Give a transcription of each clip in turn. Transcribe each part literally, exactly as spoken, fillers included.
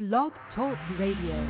Blog Talk Radio.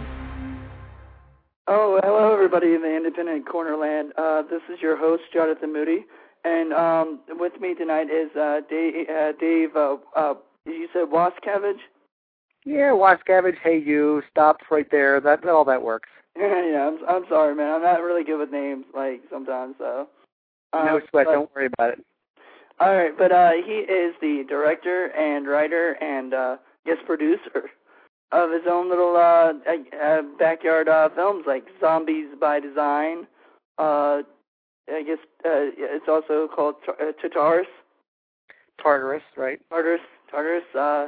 Oh, hello everybody in the Independent Cornerland. Uh, this is your host, Jonathan Moody, and um, with me tonight is uh, Dave, uh, Dave uh, uh, you said Wascavage? Yeah, Wascavage, hey you, stops right there, that, all that works. yeah, I'm, I'm sorry, man, I'm not really good with names, like, sometimes, so. Um, no sweat, but, don't worry about it. Alright, but uh, he is the director and writer and, uh, guest producer of his own little uh, uh, backyard uh, films, like Zombies by Design. Uh, I guess uh, it's also called uh, Tartarus. Tartarus, right? Tartarus, Tartarus. Uh,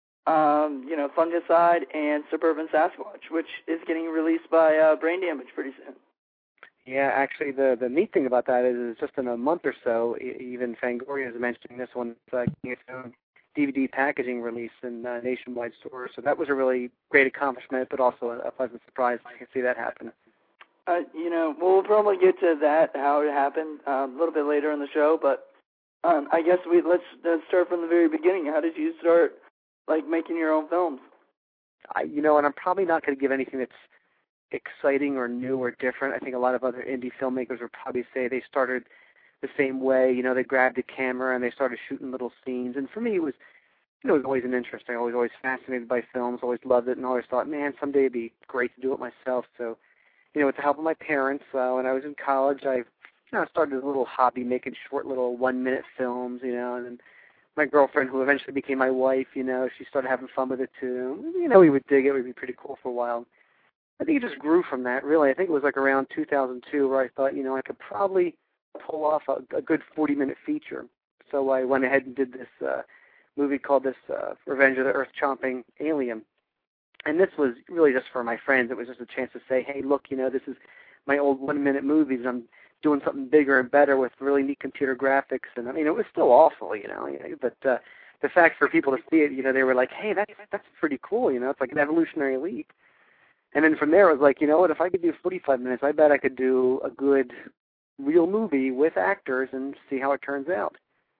um, you know, Fungicide and Suburban Sasquatch, which is getting released by uh, Brain Damage pretty soon. Yeah, actually, the the neat thing about that is, is just in a month or so, even Fangoria is mentioning this one, it's uh, getting its own D V D packaging release in uh, nationwide stores. So that was a really great accomplishment, but also a, a pleasant surprise. I can see that happen. Uh, you know, we'll probably get to that, how it happened, uh, a little bit later in the show. But um, I guess we let's, let's start from the very beginning. How did you start, like, making your own films? I, you know, and I'm probably not going to give anything that's exciting or new or different. I think a lot of other indie filmmakers would probably say they started the same way. You know, they grabbed a camera and they started shooting little scenes. And for me, it was, you know, it was always an interest. I was always fascinated by films, always loved it, and always thought, man, someday it'd be great to do it myself. So, you know, with the help of my parents, uh, when I was in college, I, you know, started a little hobby making short little one-minute films, you know, and then my girlfriend, who eventually became my wife, you know, she started having fun with it too. You know, we would dig it. It would be pretty cool for a while. I think it just grew from that, really. I think it was like around two thousand two where I thought, you know, I could probably pull off a, a good forty-minute feature. So I went ahead and did this uh, movie called this uh, Revenge of the Earth-Chomping Alien. And this was really just for my friends. It was just a chance to say, hey, look, you know, this is my old one-minute movies, and I'm doing something bigger and better with really neat computer graphics. And, I mean, it was still awful, you know, but uh, the fact for people to see it, you know, they were like, hey, that's, that's pretty cool, you know, it's like an evolutionary leap. And then from there, it was like, you know what, if I could do forty-five minutes, I bet I could do a good real movie with actors and see how it turns out.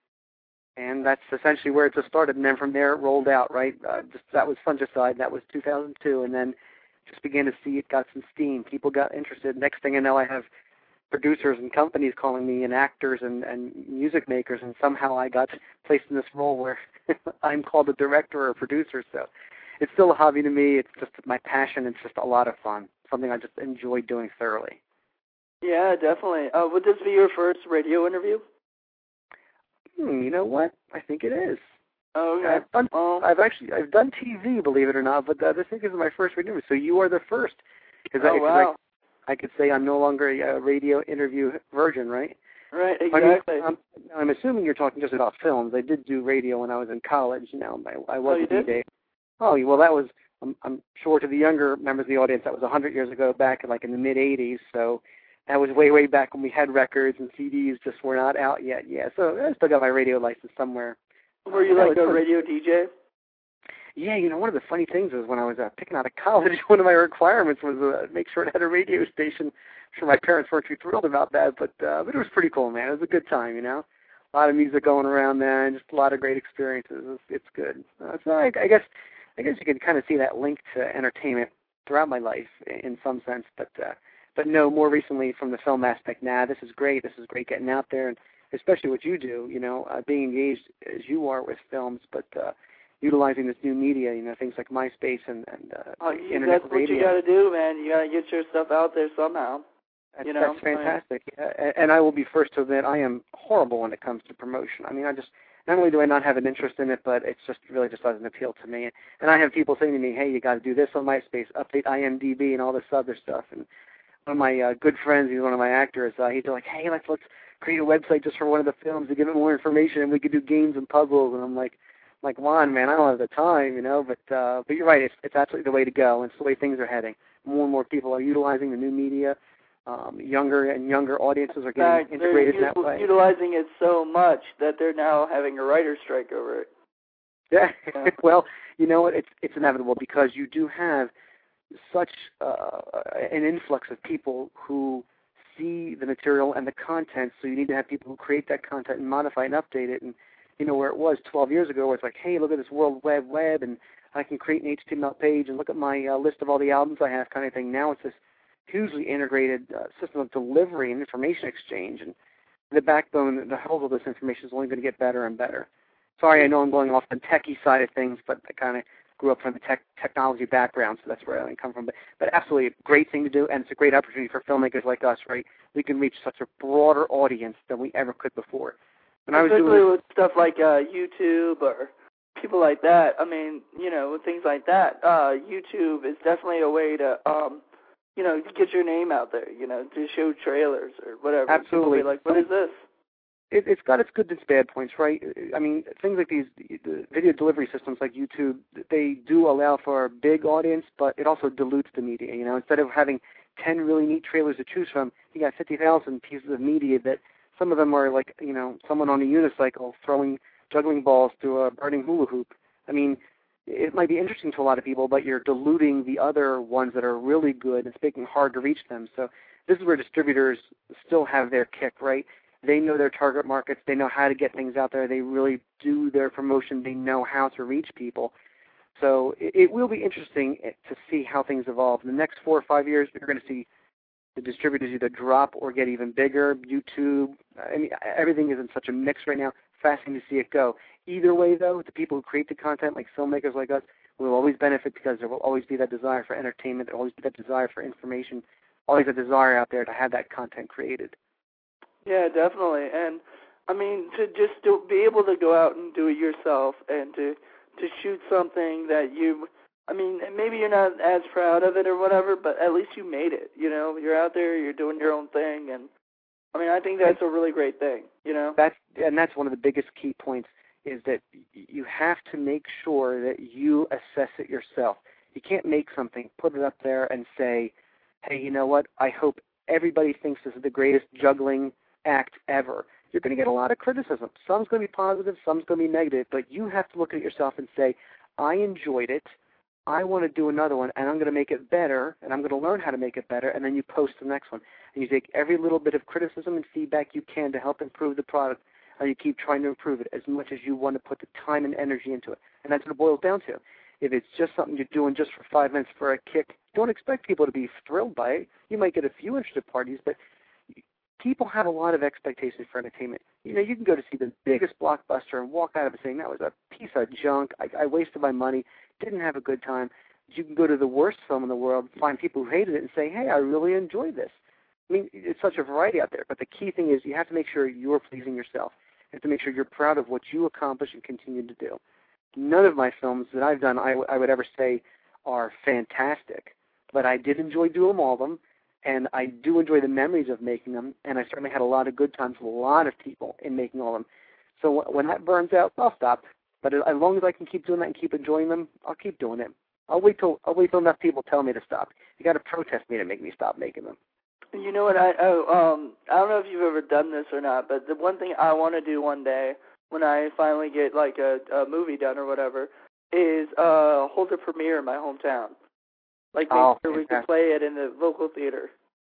And that's essentially where it just started. And then from there, it rolled out, right? Uh, just, that was Fungicide. That was two thousand two. And then just began to see it got some steam. People got interested. Next thing I know, I have producers and companies calling me, and actors and, and music makers. And somehow I got placed in this role where I'm called a director or a producer. So it's still a hobby to me. It's just my passion. It's just a lot of fun, something I just enjoy doing thoroughly. Yeah, definitely. Uh, would this be your first radio interview? Hmm, you know what? I think it is. Oh, okay. I've done, well, I've actually I've done T V, believe it or not, but uh, this thing is my first radio interview. So you are the first. Cause oh, I, wow. I, I could say I'm no longer a uh, radio interview virgin, right? Right, exactly. I mean, I'm, I'm assuming you're talking just about films. I did do radio when I was in college. You know, I, I was oh, you a D J. did? Oh, well, that was, I'm, I'm sure to the younger members of the audience, that was one hundred years ago, back in, like in the mid-eighties. So that was way, way back when we had records and C Ds just were not out yet. Yeah, so I still got my radio license somewhere. Were you uh, like a radio D J? Yeah, you know, one of the funny things is when I was uh, picking out of college, one of my requirements was uh, make sure it had a radio station. I'm sure my parents weren't too thrilled about that, but uh, but it was pretty cool, man. It was a good time, you know. A lot of music going around there, and just a lot of great experiences. It's, it's good. Uh, so I, I guess I guess you can kind of see that link to entertainment throughout my life in some sense, but uh, but no, more recently from the film aspect. Nah, this is great. This is great getting out there, and especially what you do, you know, uh, being engaged as you are with films, but uh, utilizing this new media, you know, things like MySpace and, and uh, oh, you, internet that's radio. what you got to do, man. You got to get your stuff out there somehow. That's, you know, that's fantastic. I mean, uh, and I will be first to admit I am horrible when it comes to promotion. I mean, I just, not only do I not have an interest in it, but it's just really just doesn't appeal to me. And I have people saying to me, hey, you got to do this on MySpace, update I M D B and all this other stuff. And one of my uh, good friends, he's one of my actors, uh, he's like, hey, let's let's create a website just for one of the films to give it more information, and we could do games and puzzles. And I'm like, I'm like, come on, man, I don't have the time, you know. But uh, but you're right, it's it's absolutely the way to go, and it's the way things are heading. More and more people are utilizing the new media. Um, younger and younger audiences are getting fact, integrated in they're that way. utilizing it so much that they're now having a writer's strike over it. Yeah. Yeah. Well, you know what? It's it's inevitable because you do have such uh, an influx of people who see the material and the content. So you need to have people who create that content and modify and update it. And you know where it was twelve years ago, where it's like, hey, look at this World Wide Web and I can create an H T M L page and look at my uh, list of all the albums I have kind of thing. Now it's this hugely integrated uh, system of delivery and information exchange, and the backbone that holds all this information is only going to get better and better. Sorry, I know I'm going off the techie side of things, but I kind of grew up from the tech, technology background, so that's where I come from. But, but absolutely a great thing to do, and it's a great opportunity for filmmakers like us, right? We can reach such a broader audience than we ever could before. When I was Especially doing with stuff like uh, YouTube or people like that. I mean, you know, with things like that, uh, YouTube is definitely a way to, um, you know, get your name out there, you know, to show trailers or whatever. Absolutely. People be like, what is this? It, it's got its good and its bad points, right? I mean, things like these the video delivery systems like YouTube, they do allow for a big audience, but it also dilutes the media. You know, instead of having ten really neat trailers to choose from, you got fifty thousand pieces of media that some of them are like, you know, someone on a unicycle throwing juggling balls through a burning hula hoop. I mean, it might be interesting to a lot of people, but you're diluting the other ones that are really good. It's making it hard to reach them. So this is where distributors still have their kick, right? They know their target markets. They know how to get things out there. They really do their promotion. They know how to reach people. So it, it will be interesting to see how things evolve. In the next four or five years, we're going to see the distributors either drop or get even bigger. YouTube, I mean, everything is in such a mix right now. Fascinating to see it go. Either way, though, the people who create the content, like filmmakers like us, will always benefit because there will always be that desire for entertainment. There will always be that desire for information. Always a desire out there to have that content created. Yeah, definitely. And, I mean, to just to be able to go out and do it yourself and to, to shoot something that you, I mean, maybe you're not as proud of it or whatever, but at least you made it, you know? You're out there, you're doing your own thing, and, I mean, I think that's a really great thing, you know? That's, and that's one of the biggest key points is that you have to make sure that you assess it yourself. You can't make something, put it up there, and say, hey, you know what, I hope everybody thinks this is the greatest juggling act ever. You're going to get a lot of criticism. Some's going to be positive, some's going to be negative, but you have to look at yourself and say, I enjoyed it, I want to do another one, and I'm going to make it better, and I'm going to learn how to make it better, and then you post the next one. And you take every little bit of criticism and feedback you can to help improve the product, and you keep trying to improve it as much as you want to put the time and energy into it. And that's what it boils down to. If it's just something you're doing just for five minutes for a kick, don't expect people to be thrilled by it. You might get a few interested parties, but people have a lot of expectations for entertainment. You know, you can go to see the biggest blockbuster and walk out of it saying, that was a piece of junk, I, I wasted my money, didn't have a good time. You can go to the worst film in the world, find people who hated it, and say, hey, I really enjoyed this. I mean, it's such a variety out there, but the key thing is you have to make sure you're pleasing yourself. You have to make sure you're proud of what you accomplish and continue to do. None of my films that I've done I, w- I would ever say are fantastic, but I did enjoy doing all of them, and I do enjoy the memories of making them, and I certainly had a lot of good times with a lot of people in making all of them. So w- when that burns out, I'll stop. But as long as I can keep doing that and keep enjoying them, I'll keep doing it. I'll wait till I'll wait till enough people tell me to stop. You got to protest me to make me stop making them. You know what? I oh, um I don't know if you've ever done this or not, but the one thing I want to do one day when I finally get like a, a movie done or whatever is uh hold a premiere in my hometown. Like make oh, sure we can play it in the local theater.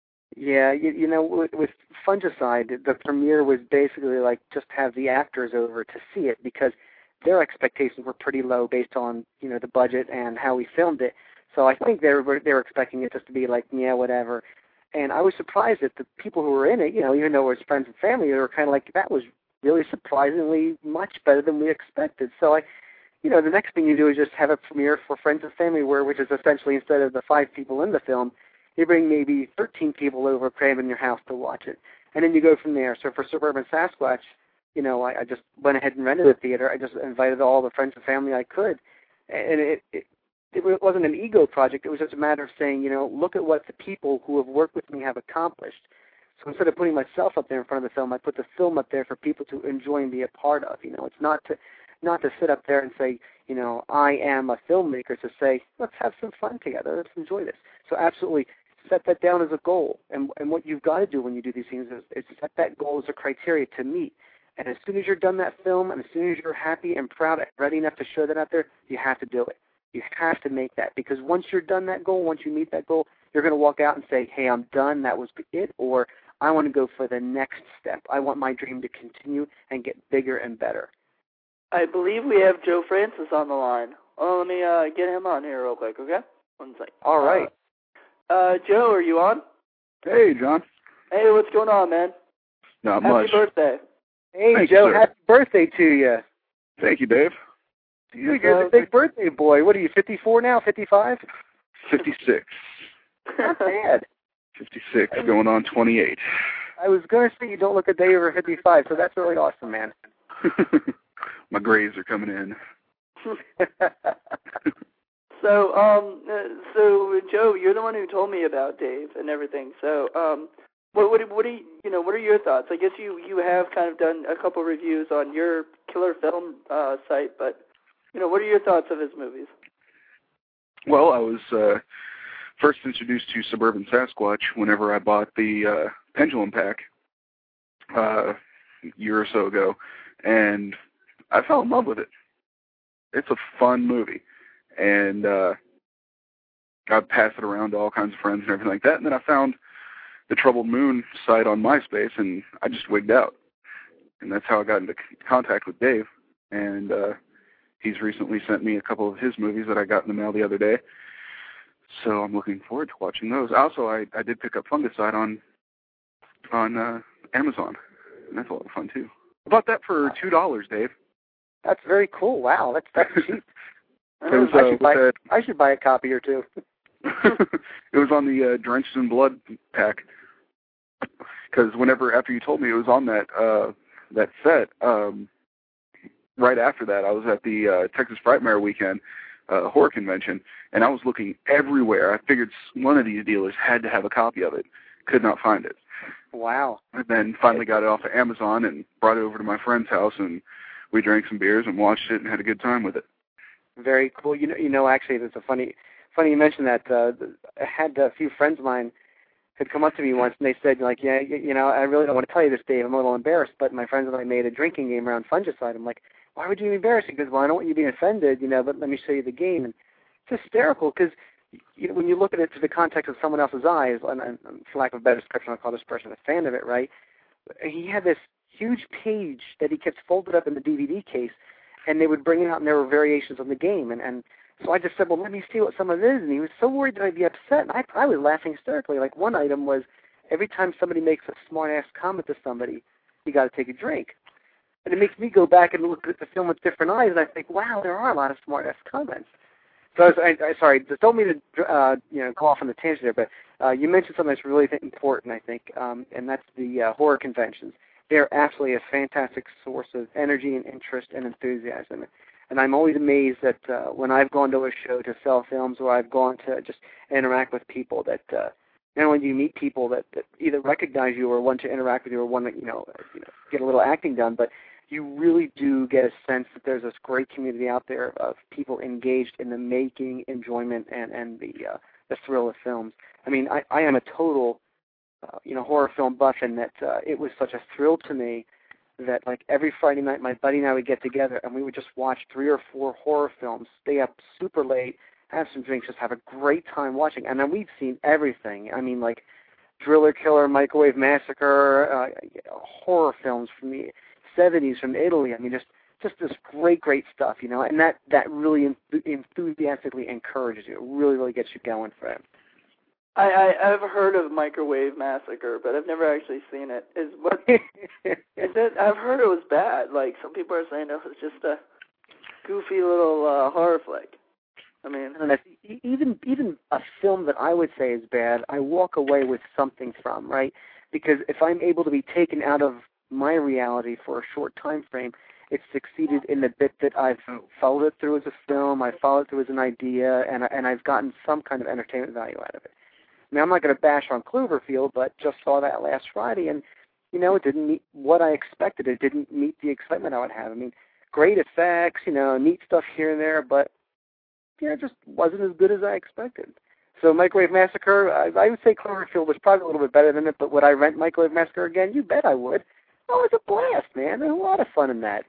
Yeah, you, you know, with, with Fungicide, the premiere was basically like just have the actors over to see it because their expectations were pretty low based on, you know, the budget and how we filmed it. So I think they were they were expecting it just to be like, yeah, whatever. And I was surprised that the people who were in it, you know, even though it was friends and family, they were kind of like, that was really surprisingly much better than we expected. So I, you know, the next thing you do is just have a premiere for friends and family, where which is essentially instead of the five people in the film, you bring maybe thirteen people over, cram in your house to watch it, and then you go from there. So for Suburban Sasquatch, you know, I, I just went ahead and rented a theater. I just invited all the friends and family I could, and it, it it wasn't an ego project. It was just a matter of saying, you know, look at what the people who have worked with me have accomplished. So instead of putting myself up there in front of the film, I put the film up there for people to enjoy and be a part of. You know, it's not to not to sit up there and say, you know, I am a filmmaker. To say, let's have some fun together. Let's enjoy this. So absolutely set that down as a goal. And and what you've got to do when you do these things is, is set that goal as a criteria to meet. And as soon as you're done that film, and as soon as you're happy and proud and ready enough to show that out there, you have to do it. You have to make that, because once you're done that goal, once you meet that goal, you're going to walk out and say, hey, I'm done, that was it, or I want to go for the next step. I want my dream to continue and get bigger and better. I believe we have Joe Francis on the line. Well, let me uh, get him on here real quick, okay? One second. All right. Uh, uh, Joe, are you on? Hey, John. Hey, what's going on, man? Not Happy much. birthday. Hey, Thank Joe, you, sir. happy birthday to you. Thank you, Dave. You're the big birthday boy. What are you, fifty-four now, fifty-five? fifty-six. Not bad. fifty-six, going on twenty-eight. I was going to say you don't look a day over fifty-five, so that's really awesome, man. My grades are coming in. So, um, uh, so Joe, you're the one who told me about Dave and everything. So, um, what, what, what do you, you know, what are your thoughts? I guess you, you have kind of done a couple reviews on your Killer Film uh, site, but, you know, what are your thoughts of his movies? Well, I was uh, first introduced to Suburban Sasquatch whenever I bought the uh, Pendulum pack uh, a year or so ago, and I fell in love with it. It's a fun movie, and uh, I passed it around to all kinds of friends and everything like that, and then I found the Troubled Moon site on MySpace, and I just wigged out, and that's how I got into c- contact with Dave, and uh, he's recently sent me a couple of his movies that I got in the mail the other day, so I'm looking forward to watching those. Also, I, I did pick up Fungicide on on uh, Amazon, and that's a lot of fun, too. I bought that for two dollars, Dave. That's very cool. Wow, that's that's cheap. It was, I, uh, should buy, that, I should buy a copy or two. it was on the uh, Drenched in Blood pack, because whenever, after you told me it was on that uh, that set, um, right after that, I was at the uh, Texas Frightmare Weekend uh, horror convention, and I was looking everywhere. I figured one of these dealers had to have a copy of it. Could not find it. Wow. And then finally got it off of Amazon and brought it over to my friend's house, and we drank some beers and watched it and had a good time with it. Very cool. You know, you know. Actually, there's a funny, funny you mentioned that. Uh, I had a few friends of mine had come up to me once, and they said, like, yeah, you, you know, I really don't want to tell you this, Dave. I'm a little embarrassed, but my friends and I made a drinking game around Fungicide. I'm like, why would you be embarrassed? He goes, well, I don't want you being offended, you know, but let me show you the game. And it's hysterical because, you know, when you look at it through the context of someone else's eyes, and, and for lack of a better description, I'll call this person a fan of it, right? He had this huge page that he kept folded up in the D V D case, and they would bring it out, and there were variations on the game. And, and so I just said, well, let me see what some of it is. And he was so worried that I'd be upset. And I, I was laughing hysterically. Like, one item was every time somebody makes a smart-ass comment to somebody, you got to take a drink. And it makes me go back and look at the film with different eyes, and I think, wow, there are a lot of smart-ass comments. So I, was, I, I sorry, don't mean to uh, you know go off on the tangent there, but uh, you mentioned something that's really important, I think, um, and that's the uh, horror conventions. They're absolutely a fantastic source of energy and interest and enthusiasm. And I'm always amazed that uh, when I've gone to a show to sell films or I've gone to just interact with people that uh, not only do you meet people that, that either recognize you or want to interact with you or want to, you know, you know, get a little acting done, but you really do get a sense that there's this great community out there of people engaged in the making, enjoyment, and, and the uh, the thrill of films. I mean, I, I am a total Uh, you know, horror film buff, and that uh, it was such a thrill to me that, like, every Friday night, my buddy and I would get together, and we would just watch three or four horror films, stay up super late, have some drinks, just have a great time watching. And then we've seen everything. I mean, like, Driller Killer, Microwave Massacre, uh, you know, horror films from the seventies, from Italy. I mean, just just this great, great stuff, you know, and that, that really enth- enthusiastically encourages you. It really, really gets you going for it. I, I I've heard of Microwave Massacre, but I've never actually seen it. Is what is it? I've heard it was bad. Like, some people are saying it was just a goofy little uh, horror flick. I mean, and even even a film that I would say is bad, I walk away with something from, right? Because if I'm able to be taken out of my reality for a short time frame, it's succeeded in the bit that I've followed it through as a film, I followed it through as an idea, and and I've gotten some kind of entertainment value out of it. I mean, I'm not going to bash on Cloverfield, but just saw that last Friday, and, you know, it didn't meet what I expected. It didn't meet the excitement I would have. I mean, great effects, you know, neat stuff here and there, but, you know, it just wasn't as good as I expected. So Microwave Massacre, I, I would say Cloverfield was probably a little bit better than it, but would I rent Microwave Massacre again? You bet I would. Oh, it's a blast, man. There's a lot of fun in that.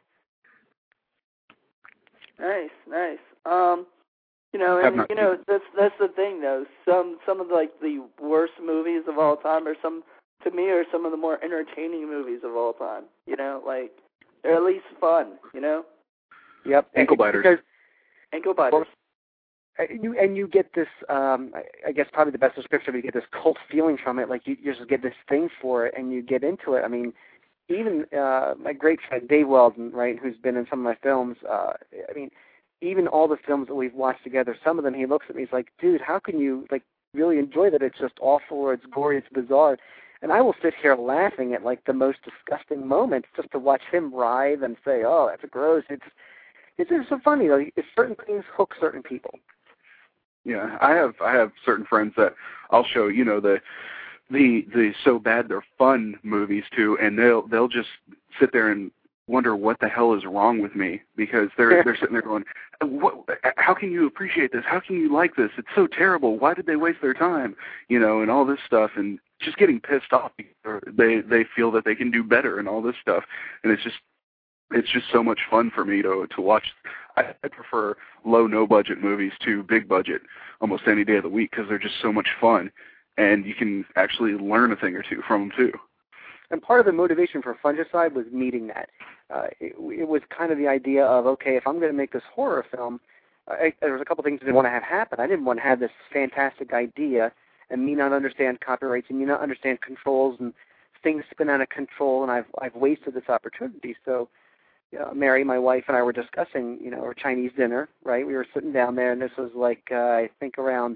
nice, nice. Um, You know, and you know that's that's the thing though. Some some of the, like the worst movies of all time, are some to me are some of the more entertaining movies of all time. You know, like they're at least fun. You know. Yep. Ankle biters. Because And go buy Well, this. And you and you get this. Um, I, I guess probably the best description. You get this cult feeling from it. Like you, you just get this thing for it, and you get into it. I mean, even uh, my great friend Dave Weldon, right, who's been in some of my films. Uh, I mean, even all the films that we've watched together. Some of them, he looks at me. He's like, "Dude, how can you like really enjoy that? It's just awful, or it's gory, it's bizarre." And I will sit here laughing at like the most disgusting moments just to watch him writhe and say, "Oh, that's gross." It's it's just so funny. Like certain things hook certain people. Yeah, I have I have certain friends that I'll show, you know, the the the so bad they're fun movies to, and they'll they'll just sit there and wonder what the hell is wrong with me, because they're they're sitting there going, what, how can you appreciate this? How can you like this? It's so terrible. Why did they waste their time? You know, and all this stuff, and just getting pissed off because they they feel that they can do better and all this stuff, and it's just it's just so much fun for me to to watch. I, I prefer low, no-budget movies to big budget almost any day of the week because they're just so much fun, and you can actually learn a thing or two from them too. And part of the motivation for Fungicide was meeting that. Uh, it, it was kind of the idea of, okay, if I'm going to make this horror film, I, there was a couple things I didn't want to have happen. I didn't want to have this fantastic idea and me not understand copyrights and me not understand controls and things spin out of control, and I've I've wasted this opportunity. So Uh, Mary, my wife, and I were discussing, you know, our Chinese dinner, right? We were sitting down there, and this was like, uh, I think around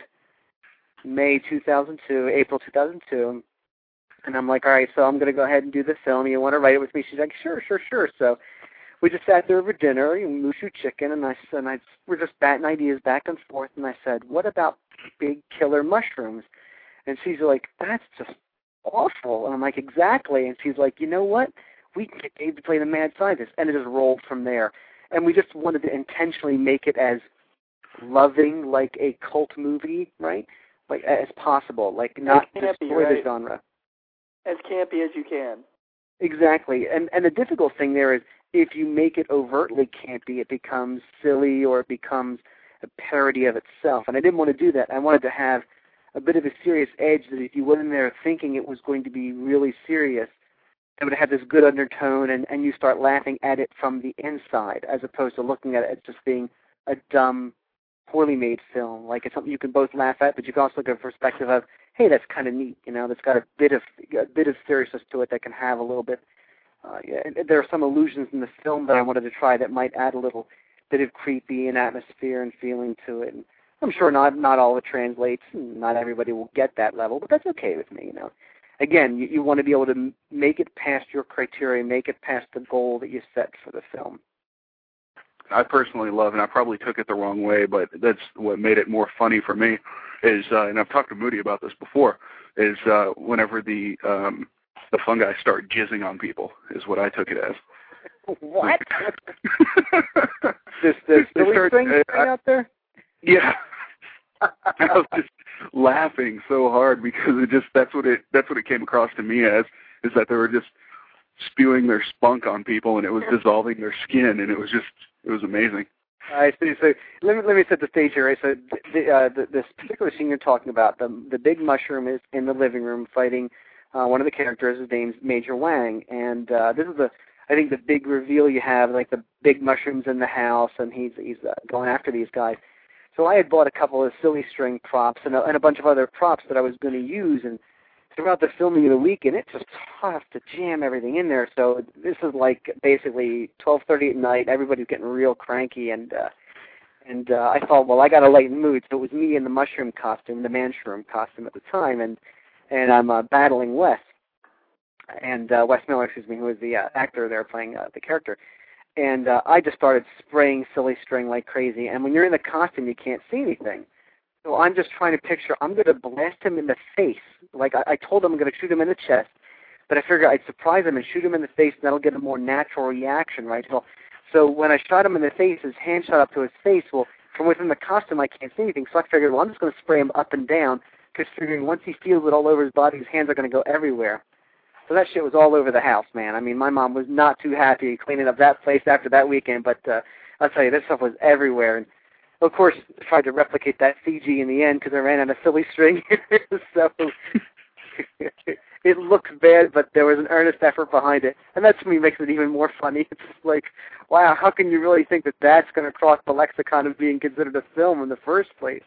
May two thousand two, April two thousand two. And I'm like, all right, so I'm going to go ahead and do the film. You want to write it with me? She's like, sure, sure, sure. So we just sat there over dinner, and Mushu chicken, and I, and I we're just batting ideas back and forth. And I said, what about big killer mushrooms? And she's like, that's just awful. And I'm like, exactly. And she's like, you know what? We can get Dave to play the mad scientist, and it just rolled from there. And we just wanted to intentionally make it as loving, like a cult movie, right? Like as possible, like not destroy right? the genre. As campy as you can. Exactly. And and the difficult thing there is if you make it overtly campy, it becomes silly or it becomes a parody of itself. And I didn't want to do that. I wanted to have a bit of a serious edge that if you went in there thinking it was going to be really serious, it would have this good undertone, and, and you start laughing at it from the inside, as opposed to looking at it as just being a dumb, poorly made film. Like it's something you can both laugh at, but you can also look at a perspective of, hey, that's kind of neat. You know, that's got a bit of a bit of seriousness to it that can have a little bit. Uh, yeah, and there are some illusions in the film that I wanted to try that might add a little bit of creepy and atmosphere and feeling to it. And I'm sure not not all of it translates, and not everybody will get that level, but that's okay with me. You know. Again, you, you want to be able to make it past your criteria, make it past the goal that you set for the film. I personally love, and I probably took it the wrong way, but that's what made it more funny for me, is, uh, and I've talked to Moody about this before, is uh, whenever the um, the fungi start jizzing on people, is what I took it as. What? this this silly start, thing uh, out there? Yeah. I was just laughing so hard because it just that's what it that's what it came across to me as, is that they were just spewing their spunk on people and it was dissolving their skin, and it was just it was amazing. I see. So let me let me set the stage here. Right? So the, uh, the, this particular scene you're talking about, the the big mushroom is in the living room fighting uh, one of the characters. His name's Major Wang, and uh, this is the I think the big reveal you have, like the big mushrooms in the house, and he's he's uh, going after these guys. So I had bought a couple of silly string props and a, and a bunch of other props that I was going to use, and throughout the filming of the weekend, it's just tough to jam everything in there. So this is like basically twelve thirty at night. Everybody's getting real cranky, and uh, and uh, I thought, well, I got to lighten mood. So it was me in the mushroom costume, the manshroom costume at the time, and and I'm uh, battling Wes, and uh, Wes Miller, excuse me, who was the uh, actor there playing uh, the character. And uh, I just started spraying silly string like crazy. And when you're in the costume, you can't see anything. So I'm just trying to picture, I'm going to blast him in the face. Like I, I told him I'm going to shoot him in the chest. But I figured I'd surprise him and shoot him in the face, and that'll get a more natural reaction, right? So, so when I shot him in the face, his hand shot up to his face. Well, from within the costume, I can't see anything. So I figured, well, I'm just going to spray him up and down, because figuring once he feels it all over his body, his hands are going to go everywhere. So that shit was all over the house, man. I mean, my mom was not too happy cleaning up that place after that weekend, but uh, I'll tell you, that stuff was everywhere. And, of course, I tried to replicate that C G in the end because I ran out of silly string. So it it looks bad, but there was an earnest effort behind it, and that to me makes it even more funny. It's just like, wow, how can you really think that that's going to cross the lexicon of being considered a film in the first place?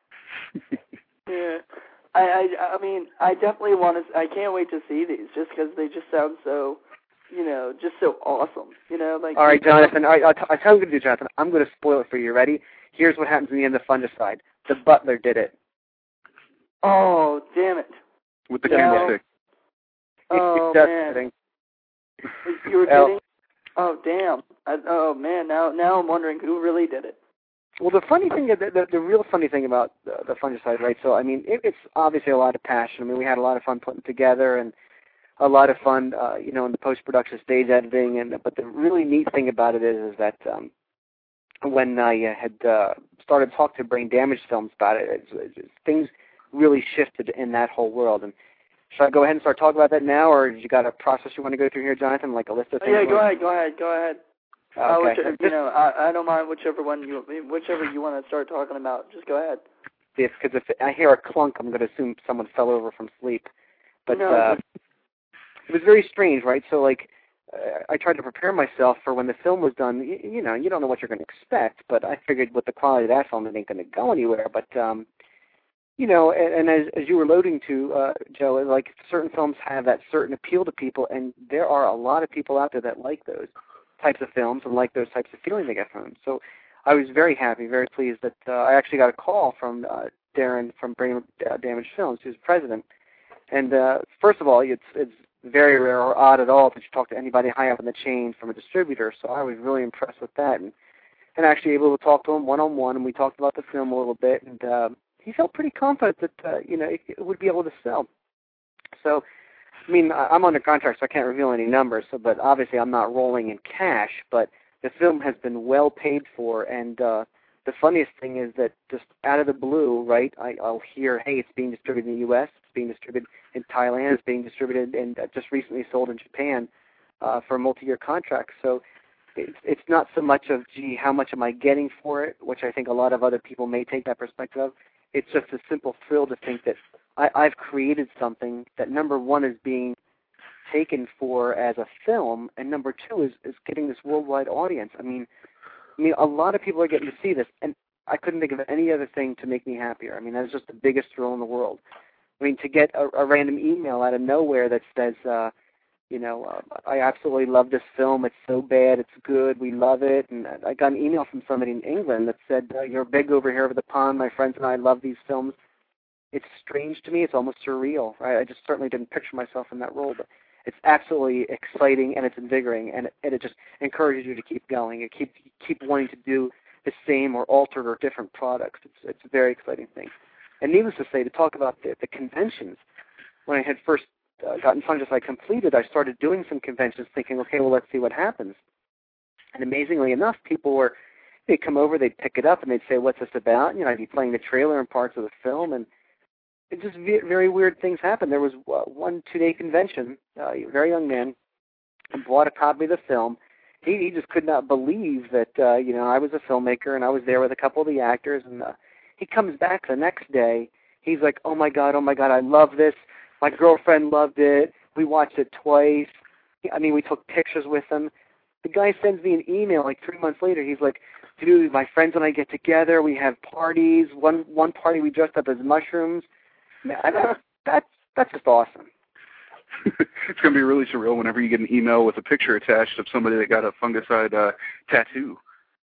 Yeah, I, I, I mean, I definitely want to. I can't wait to see these, just because they just sound so, you know, just so awesome. You know, like. All right, Jonathan. All right, I'll, t- I'll tell you what I'm going to do, Jonathan. I'm going to spoil it for you. Ready? Here's what happens in the end of Fungicide. The butler did it. Oh, damn it! With the No. candlestick. Oh Just man, kidding. you were Well- kidding? Oh damn! I, oh man, now now I'm wondering who really did it. Well, the funny thing, the, the, the real funny thing about the, the Fungicide, right? So, I mean, it, it's obviously a lot of passion. I mean, we had a lot of fun putting it together, and a lot of fun, uh, you know, in the post-production stage editing. And but the really neat thing about it is, is that um, when I uh, had uh, started talking to Brain Damage Films about it, it's, it's, it's, things really shifted in that whole world. And should I go ahead and start talking about that now, or you got a process you want to go through here, Jonathan, like a list of Oh, things? yeah, you go want- ahead, go ahead, go ahead. Uh, Okay. whichever, you know, I, I don't mind whichever one you, whichever you want to start talking about. Just go ahead. Because if I hear a clunk, I'm going to assume someone fell over from sleep. But No. uh, it was very strange, right? So, like, uh, I tried to prepare myself for when the film was done. You, you know, you don't know what you're going to expect, but I figured with the quality of that film, it ain't going to go anywhere. But, um, you know, and, and as, as you were alluding to, uh, Joe, like, certain films have that certain appeal to people, and there are a lot of people out there that like those types of films and like those types of feeling they get from them. So I was very happy, very pleased that uh, I actually got a call from uh, Darren from Brain uh, Damage Films, who's president. And uh, first of all, it's it's very rare or odd at all that you talk to anybody high up in the chain from a distributor. So I was really impressed with that, and and actually able to talk to him one on one, and we talked about the film a little bit, and uh, he felt pretty confident that uh, you know it, it would be able to sell. So. I mean, I'm under contract, so I can't reveal any numbers. So, but obviously, I'm not rolling in cash. But the film has been well paid for, and uh, the funniest thing is that just out of the blue, right? I, I'll hear, hey, it's being distributed in the U S, it's being distributed in Thailand, it's being distributed and uh, just recently sold in Japan uh, for a multi-year contract. So, it's it's not so much of, gee, how much am I getting for it, which I think a lot of other people may take that perspective of. It's just a simple thrill to think that I, I've created something that, number one, is being taken for as a film, and number two is, is getting this worldwide audience. I mean, I mean, a lot of people are getting to see this, and I couldn't think of any other thing to make me happier. I mean, that's just the biggest thrill in the world. I mean, to get a, a random email out of nowhere that says, uh, you know, uh, I absolutely love this film. It's so bad. It's good. We love it. And I got an email from somebody in England that said, uh, you're big over here over the pond. My friends and I love these films. It's strange to me. It's almost surreal. Right? I just certainly didn't picture myself in that role, but it's absolutely exciting and it's invigorating, and it, and it just encourages you to keep going and keep keep wanting to do the same or altered or different products. It's it's a very exciting thing. And needless to say, to talk about the, the conventions, when I had first uh, gotten Fungicide completed, I started doing some conventions thinking, okay, well, let's see what happens. And amazingly enough, people were, they'd come over, they'd pick it up, and they'd say, what's this about? And, you know, I'd be playing the trailer and parts of the film, and it just very weird things happened. There was uh, one two-day convention, uh, a very young man, bought a copy of the film. He, he just could not believe that, uh, you know, I was a filmmaker, and I was there with a couple of the actors, and uh, he comes back the next day. He's like, oh, my God, oh, my God, I love this. My girlfriend loved it. We watched it twice. I mean, we took pictures with him. The guy sends me an email like three months later. He's like, dude, my friends and I get together. We have parties. One one party we dressed up as mushrooms. Man, that, that's, that's just awesome. It's going to be really surreal whenever you get an email with a picture attached of somebody that got a Fungicide uh, tattoo.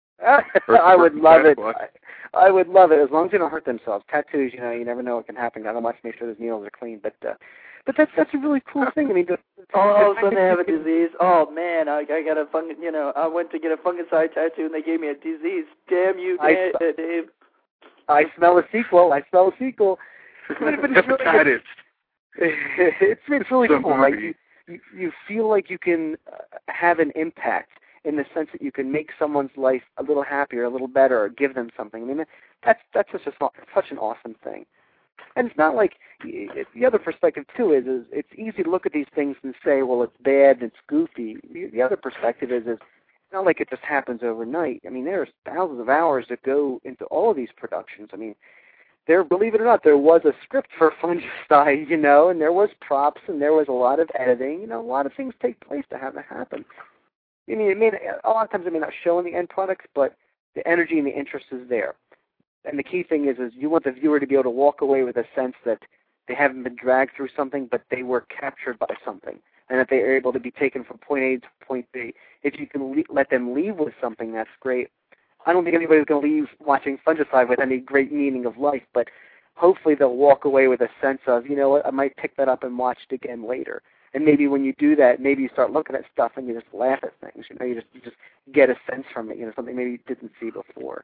I would love it. I, I would love it as long as they don't hurt themselves. Tattoos, you know, you never know what can happen. Gotta watch, make sure those needles are clean. But uh, but that's that's a really cool thing. I mean, the, oh, so they have a disease. Oh man, I, I got a fung. You know, I went to get a Fungicide tattoo and they gave me a disease. Damn you, I, Dave. Dave. I smell a sequel. I smell a sequel. But, but it's really, Hepatitis. it's, it's really The cool. Right? movie. You, you you feel like you can uh, have an impact in the sense that you can make someone's life a little happier, a little better, or give them something. I mean, that's that's just a, such an awesome thing. And it's not like, the other perspective too is, is it's easy to look at these things and say, well, it's bad and it's goofy. The, the other perspective is, is it's not like it just happens overnight. I mean, there's thousands of hours that go into all of these productions. I mean, there, believe it or not, there was a script for Fungicide, you know, and there was props and there was a lot of editing. You know, a lot of things take place to have it happen. I mean, it may, a lot of times it may not show in the end products, but the energy and the interest is there. And the key thing is, is you want the viewer to be able to walk away with a sense that they haven't been dragged through something, but they were captured by something, and that they are able to be taken from point A to point B. If you can le- let them leave with something, that's great. I don't think anybody's going to leave watching Fungicide with any great meaning of life, but hopefully they'll walk away with a sense of, you know what, I might pick that up and watch it again later. And maybe when you do that, maybe you start looking at stuff and you just laugh at things. You know, you just you just get a sense from it. You know, something maybe you didn't see before.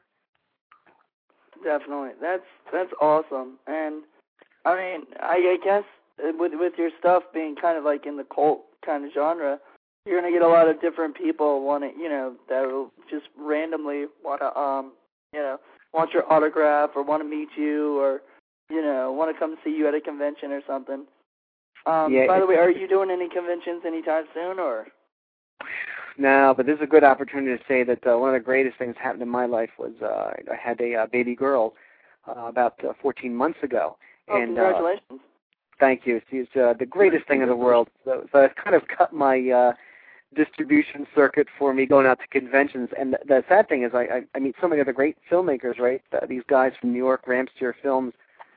Definitely, that's that's awesome. And I mean, I, I guess with with your stuff being kind of like in the cult kind of genre, you're gonna get a lot of different people wanting, you know, that will just randomly want to, um, you know, want your autograph or want to meet you or, you know, want to come see you at a convention or something. Um, yeah, by the way, are you doing any conventions anytime soon, or? No, but this is a good opportunity to say that uh, one of the greatest things happened in my life was uh, I had a uh, baby girl uh, about uh, fourteen months ago. Oh, and, congratulations. Uh, thank you. She's uh, the greatest thing in the world. So, so it's kind of cut my uh, distribution circuit for me going out to conventions. And the, the sad thing is I, I, I meet so many other great filmmakers, right? Uh, these guys from New York, Ramsteer Films,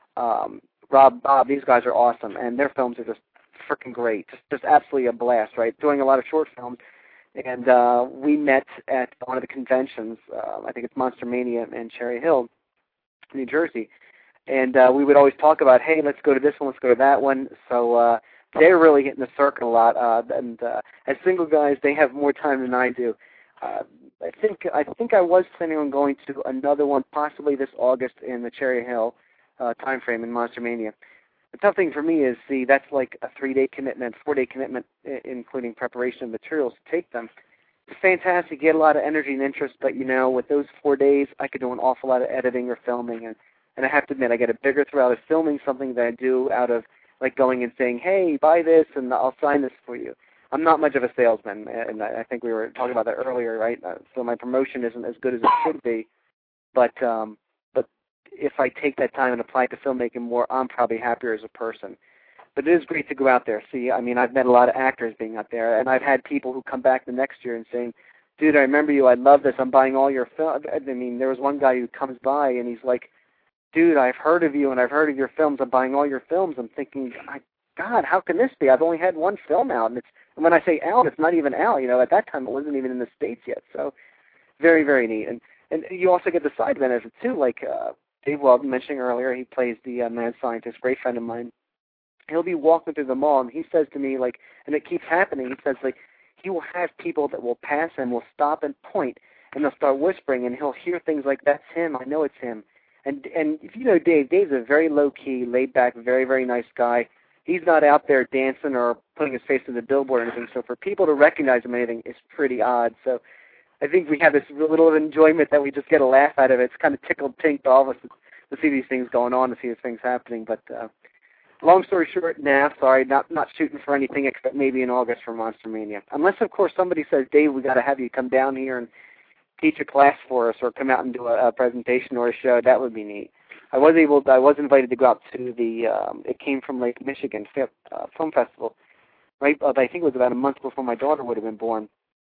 um, Rob, Bob, these guys are awesome, and their films are just freaking great, just just absolutely a blast, right? Doing a lot of short films, and uh, we met at one of the conventions. Uh, I think it's Monster Mania in Cherry Hill, New Jersey, and uh, we would always talk about, hey, let's go to this one, let's go to that one. So uh, they're really hitting the circuit a lot, uh, and uh, as single guys, they have more time than I do. Uh, I think I think I was planning on going to another one, possibly this August in the Cherry Hill uh, time frame in Monster Mania. The tough thing for me is, see, that's like a three-day commitment, four-day commitment, I- including preparation of materials to take them. It's fantastic, get a lot of energy and interest, but, you know, with those four days, I could do an awful lot of editing or filming, and, and I have to admit, I get a bigger thrill out of filming something than I do out of, like, going and saying, hey, buy this, and I'll sign this for you. I'm not much of a salesman, and I think we were talking about that earlier, right? Uh, so my promotion isn't as good as it should be, but um, but if I take that time and apply it to filmmaking more, I'm probably happier as a person. But it is great to go out there. See, I mean, I've met a lot of actors being out there, and I've had people who come back the next year and saying, dude, I remember you, I love this, I'm buying all your films. I mean, there was one guy who comes by, and he's like, dude, I've heard of you, and I've heard of your films, I'm buying all your films. I'm thinking, God, how can this be? I've only had one film out, and it's and when I say out, it's not even out. You know, at that time, it wasn't even in the States yet. So very, very neat. And and you also get the side benefit, too, like uh, Dave Weldon mentioning earlier, he plays the uh, mad scientist, great friend of mine. He'll be walking through the mall, and he says to me, like, and it keeps happening, he says, like, he will have people that will pass and will stop and point, and they'll start whispering, and he'll hear things like, that's him, I know it's him. And and if you know Dave, Dave's a very low-key, laid-back, very, very nice guy. He's not out there dancing or putting his face to the billboard or anything, so for people to recognize him or anything is pretty odd. So I think we have this little enjoyment that we just get a laugh out of it. It's kind of tickled pink to all of us to, to see these things going on, to see these things happening. But uh, long story short, nah, sorry, not not shooting for anything except maybe in August for Monster Mania. Unless, of course, somebody says, Dave, we got to have you come down here and teach a class for us or come out and do a, a presentation or a show. That would be neat. I was able. To, I was invited to go out to the. Um, it came from Lake Michigan uh, Film Festival, right? Uh, I think it was about a month before my daughter would have been born,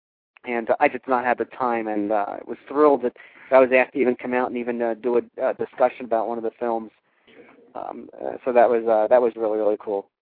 and uh, I did not have the time. And uh, I was thrilled that I was asked to even come out and even uh, do a uh, discussion about one of the films. Um, uh, so that was uh, that was really really cool.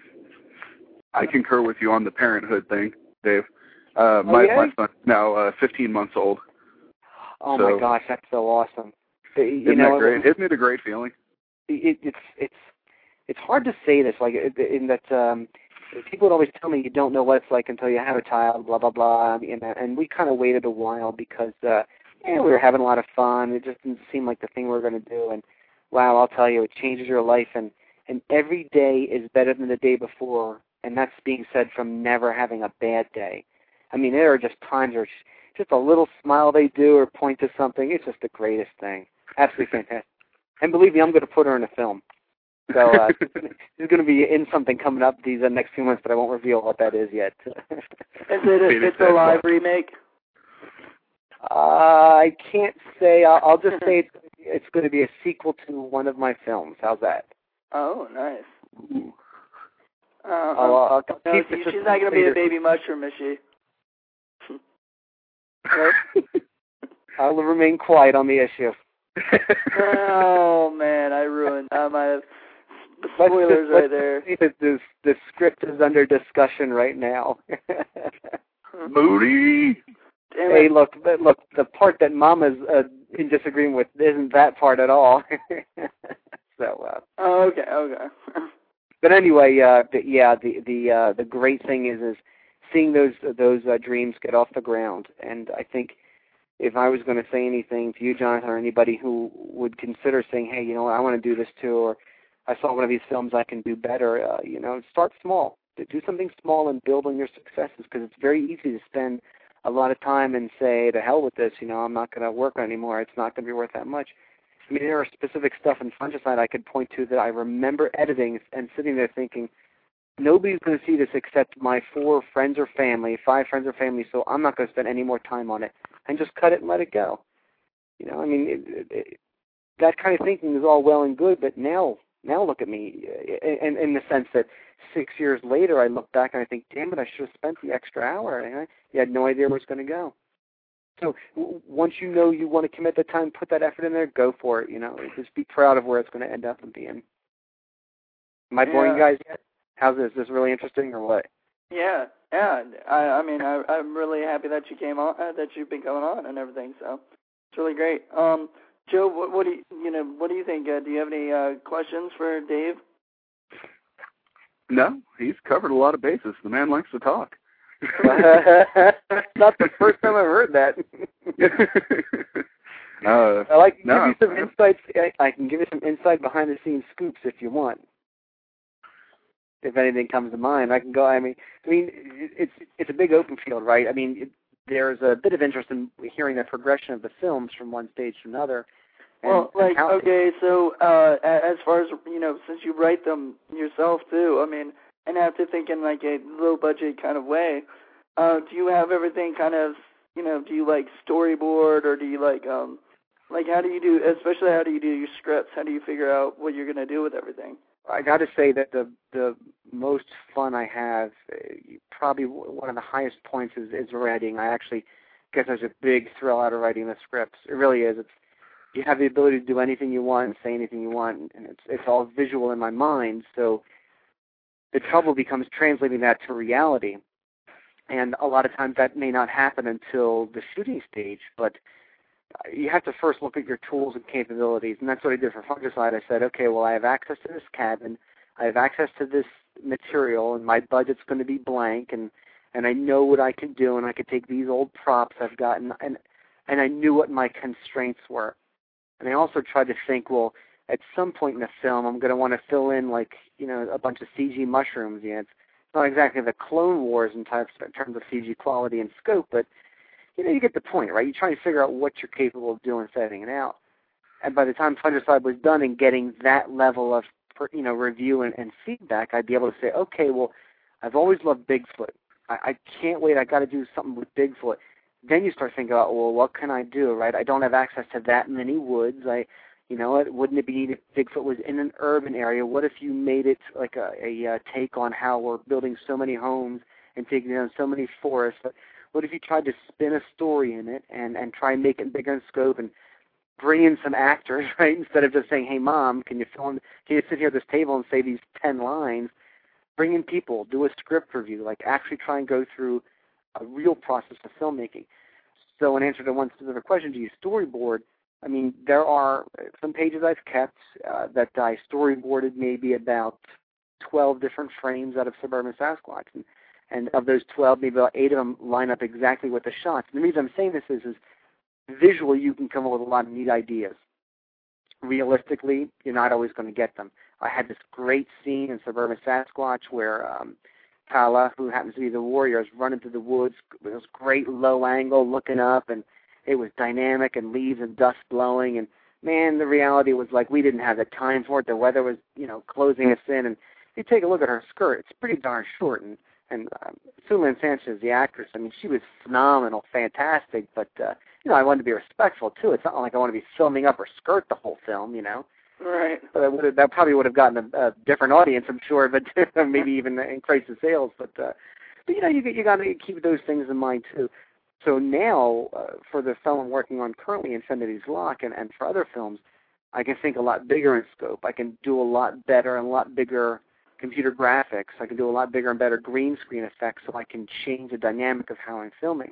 I concur with you on the parenthood thing, Dave. Uh, my oh, yeah? my son's now uh, fifteen months old. Oh so. my gosh, that's so awesome. You Isn't know, that great? Isn't it a great feeling? It, it's it's it's hard to say this, like in that um, people would always tell me you don't know what it's like until you have a child, blah blah blah, and, and we kind of waited a while because uh, yeah, we were having a lot of fun. It just didn't seem like the thing we were going to do, and wow, I'll tell you, it changes your life, and and every day is better than the day before, and that's being said from never having a bad day. I mean, there are just times where just a little smile they do or point to something, it's just the greatest thing. Absolutely fantastic. And believe me, I'm going to put her in a film. So uh, she's going to be in something coming up these uh, next few months, but I won't reveal what that is yet. Is it a, it's a live remake? Uh, I can't say. I'll, I'll just say it's going to it's going to be a sequel to one of my films. How's that? Oh, nice. Ooh. Uh, I'll, um, I'll no, keep she, the she's not going to be a later. baby mushroom, is she? I will remain quiet on the issue. Oh, man, I ruined. I might have spoilers let's, right there. let's the, the script is under discussion right now. Booty! Damn Hey, it. look, look, the part that Mama's uh, in disagreement with isn't that part at all. so, uh, Oh, okay, okay. but anyway, uh, the, yeah, the the uh, the great thing is is seeing those those uh, dreams get off the ground. And I think if I was going to say anything to you, Jonathan, or anybody who would consider saying, hey, you know what, I want to do this too, or I saw one of these films I can do better, uh, you know, start small. Do something small and build on your successes, because it's very easy to spend a lot of time and say, to hell with this, you know, I'm not going to work anymore. It's not going to be worth that much. I mean, there are specific stuff in Fungicide I could point to that I remember editing and sitting there thinking, nobody's going to see this except my four friends or family, five friends or family, so I'm not going to spend any more time on it, and just cut it and let it go. You know, I mean, it, it, it, that kind of thinking is all well and good, but now, now look at me, in, in the sense that six years later, I look back and I think, damn it, I should have spent the extra hour. And I, you had no idea where it's going to go. So w- once you know you want to commit the time, put that effort in there, go for it. You know, just be proud of where it's going to end up and be in. Am I boring Yeah. you guys yet? How's this? Is this really interesting or what? Yeah, yeah. I, I mean, I, I'm really happy that you came on, uh, that you've been coming on and everything. So it's really great. Um, Joe, what, what do you, you know, what do you think? Uh, do you have any uh, questions for Dave? No, he's covered a lot of bases. The man likes to talk. Not the first time I've heard that. uh, I like to no, give you some I- insights. I, I can give you some inside behind-the-scenes scoops if you want. If anything comes to mind, I can go. I mean, I mean, it's it's a big open field, right? I mean, it, there's a bit of interest in hearing the progression of the films from one stage to another. And, Well, like, and how, okay, so uh, a- as far as, you know, since you write them yourself, too, I mean, and have to think in, like, a low-budget kind of way, uh, do you have everything kind of, you know, do you, like, storyboard, or do you, like, um, like, how do you do, especially how do you do your scripts? How do you figure out what you're going to do with everything? I got to say that the the most fun I have, uh, probably one of the highest points is, is writing. I actually guess there's a big thrill out of writing the scripts. It really is. It's you have the ability to do anything you want and say anything you want, and it's it's all visual in my mind. So the trouble becomes translating that to reality, and a lot of times that may not happen until the shooting stage. But you have to first look at your tools and capabilities, and that's what I did for Fungicide. I said, okay, well, I have access to this cabin, I have access to this material, and my budget's going to be blank, and and I know what I can do, and I could take these old props I've gotten, and and I knew what my constraints were. And I also tried to think, well, at some point in the film, I'm going to want to fill in, like, you know, a bunch of C G mushrooms. You know, it's not exactly the Clone Wars in terms in terms of C G quality and scope, but you know, you get the point, right? You're trying to figure out what you're capable of doing, setting it out. And by the time Fungicide was done and getting that level of, you know, review and, and feedback, I'd be able to say, okay, well, I've always loved Bigfoot. I, I can't wait. I got to do something with Bigfoot. Then you start thinking about, well, what can I do, right? I don't have access to that many woods. I, you know, it wouldn't it be neat if Bigfoot was in an urban area? What if you made it like a, a, a take on how we're building so many homes and taking down so many forests? What if you tried to spin a story in it and, and try and make it bigger in scope and bring in some actors, right? Instead of just saying, hey, Mom, can you film, can you sit here at this table and say these ten lines? Bring in people, do a script review, like actually try and go through a real process of filmmaking. So in answer to one specific question, do you storyboard? I mean, there are some pages I've kept uh, that I storyboarded maybe about twelve different frames out of Suburban Sasquatch. And, And of those twelve, maybe about eight of them line up exactly with the shots. And the reason I'm saying this is, is visually you can come up with a lot of neat ideas. Realistically, you're not always going to get them. I had this great scene in Suburban Sasquatch where um, Kala, who happens to be the warrior, is running through the woods with this great low angle looking up, and it was dynamic and leaves and dust blowing. And, man, the reality was like we didn't have the time for it. The weather was, you know, closing us in. And you take a look at her skirt, it's pretty darn short. And And um, Sue Lynn Sanchez, the actress, I mean, she was phenomenal, fantastic, but uh, you know, I wanted to be respectful too. It's not like I want to be filming up or skirt the whole film, you know. Right. But I would have, that probably would have gotten a, a different audience, I'm sure, but maybe even increase the sales. But uh, but you know, you you got to keep those things in mind too. So now, uh, for the film I'm working on currently, Infinity's Lock, and, and for other films, I can think a lot bigger in scope. I can do a lot better and a lot bigger computer graphics. I can do a lot bigger and better green screen effects, so I can change the dynamic of how I'm filming.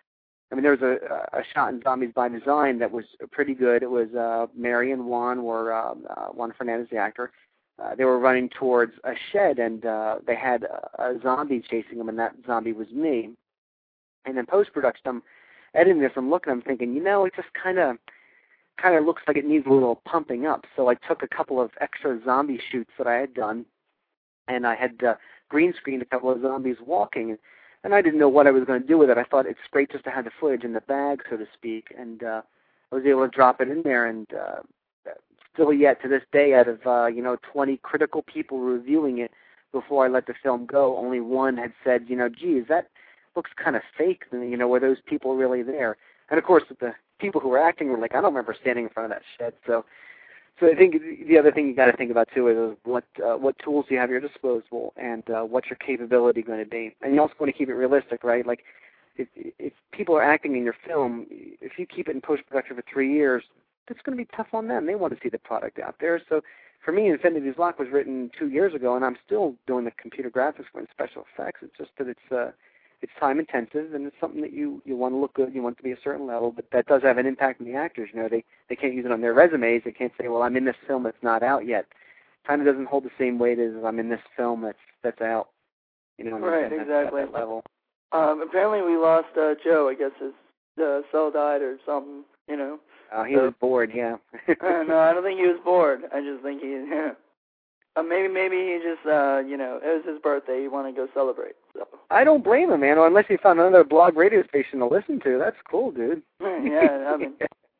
I mean, there was a, a shot in Zombies by Design that was pretty good. It was uh, Mary and Juan, were um, uh, Juan Fernandez, the actor. Uh, they were running towards a shed, and uh, they had a, a zombie chasing them, and that zombie was me. And in post-production, I'm editing this, I'm looking, I'm thinking, you know, it just kind of kind of looks like it needs a little pumping up. So I took a couple of extra zombie shoots that I had done, and I had uh, green screened a couple of zombies walking, and I didn't know what I was going to do with it. I thought it's great just to have the footage in the bag, so to speak, and uh, I was able to drop it in there, and uh, still yet to this day, out of, uh, you know, twenty critical people reviewing it before I let the film go, only one had said, you know, geez, that looks kind of fake, you know, were those people really there? And of course, the people who were acting were like, I don't remember standing in front of that shed. So, so I think the other thing you got to think about too is what uh, what tools do you have at your disposal, and uh, what's your capability going to be. And you also want to keep it realistic, right? Like, if if people are acting in your film, if you keep it in post production for three years, it's going to be tough on them. They want to see the product out there. So, for me, Infinity's Lock was written two years ago, and I'm still doing the computer graphics and special effects. It's just that it's uh, it's time intensive, and it's something that you, you want to look good, you want it to be a certain level, but that does have an impact on the actors. You know, they, they can't use it on their resumes. They can't say, well, I'm in this film that's not out yet. Kind of doesn't hold the same weight as I'm in this film that's that's out. You know, right, and exactly. at that level. Um, apparently we lost uh, Joe. I guess his uh, cell died or something, you know. Uh, he so, was bored, yeah. uh, no, I don't think he was bored. I just think he, yeah. Uh, maybe maybe he just, uh, you know, it was his birthday. He wanted to go celebrate. So. I don't blame him, man. Or unless he found another blog radio station to listen to. That's cool, dude. yeah, I mean.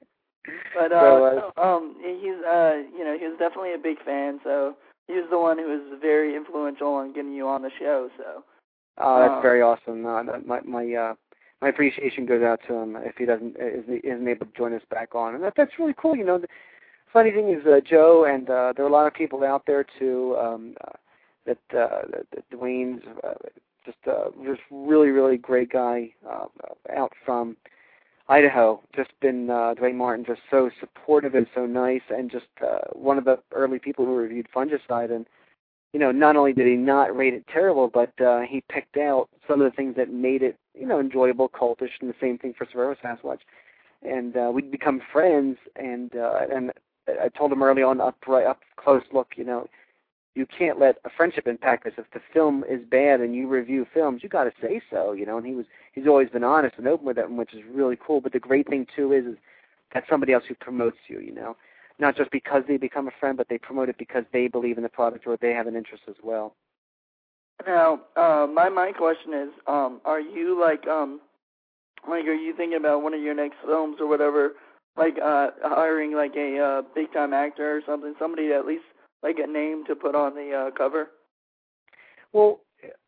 But, uh, so, uh, um, he's, uh, you know, he was definitely a big fan, so he was the one who was very influential on getting you on the show, so. Oh, that's um, very awesome. Uh, my, my, uh, my appreciation goes out to him if he doesn't, isn't, isn't able to join us back on. And that, that's really cool, you know. The funny thing is, uh, Joe, and uh, there are a lot of people out there, too, um, uh, that, uh, that Dwayne's uh, just uh, just really, really great guy uh, out from Idaho. Just been, uh, Dwayne Martin, just so supportive and so nice, and just uh, one of the early people who reviewed Fungicide. And, you know, not only did he not rate it terrible, but uh, he picked out some of the things that made it, you know, enjoyable, cultish, and the same thing for Suburban Sasquatch. And uh, we'd become friends, and uh, and I told him early on, up right, up close, look, you know, you can't let a friendship impact this. If the film is bad and you review films, you got to say so, you know. And he was he's always been honest and open with that, which is really cool. But the great thing too is, is that's somebody else who promotes you, you know, not just because they become a friend, but they promote it because they believe in the product or they have an interest as well. Now, uh, my my question is, um, are you like um, like are you thinking about one of your next films or whatever? Like uh, hiring like a uh, big time actor or something, somebody at least like a name to put on the uh, cover? Well,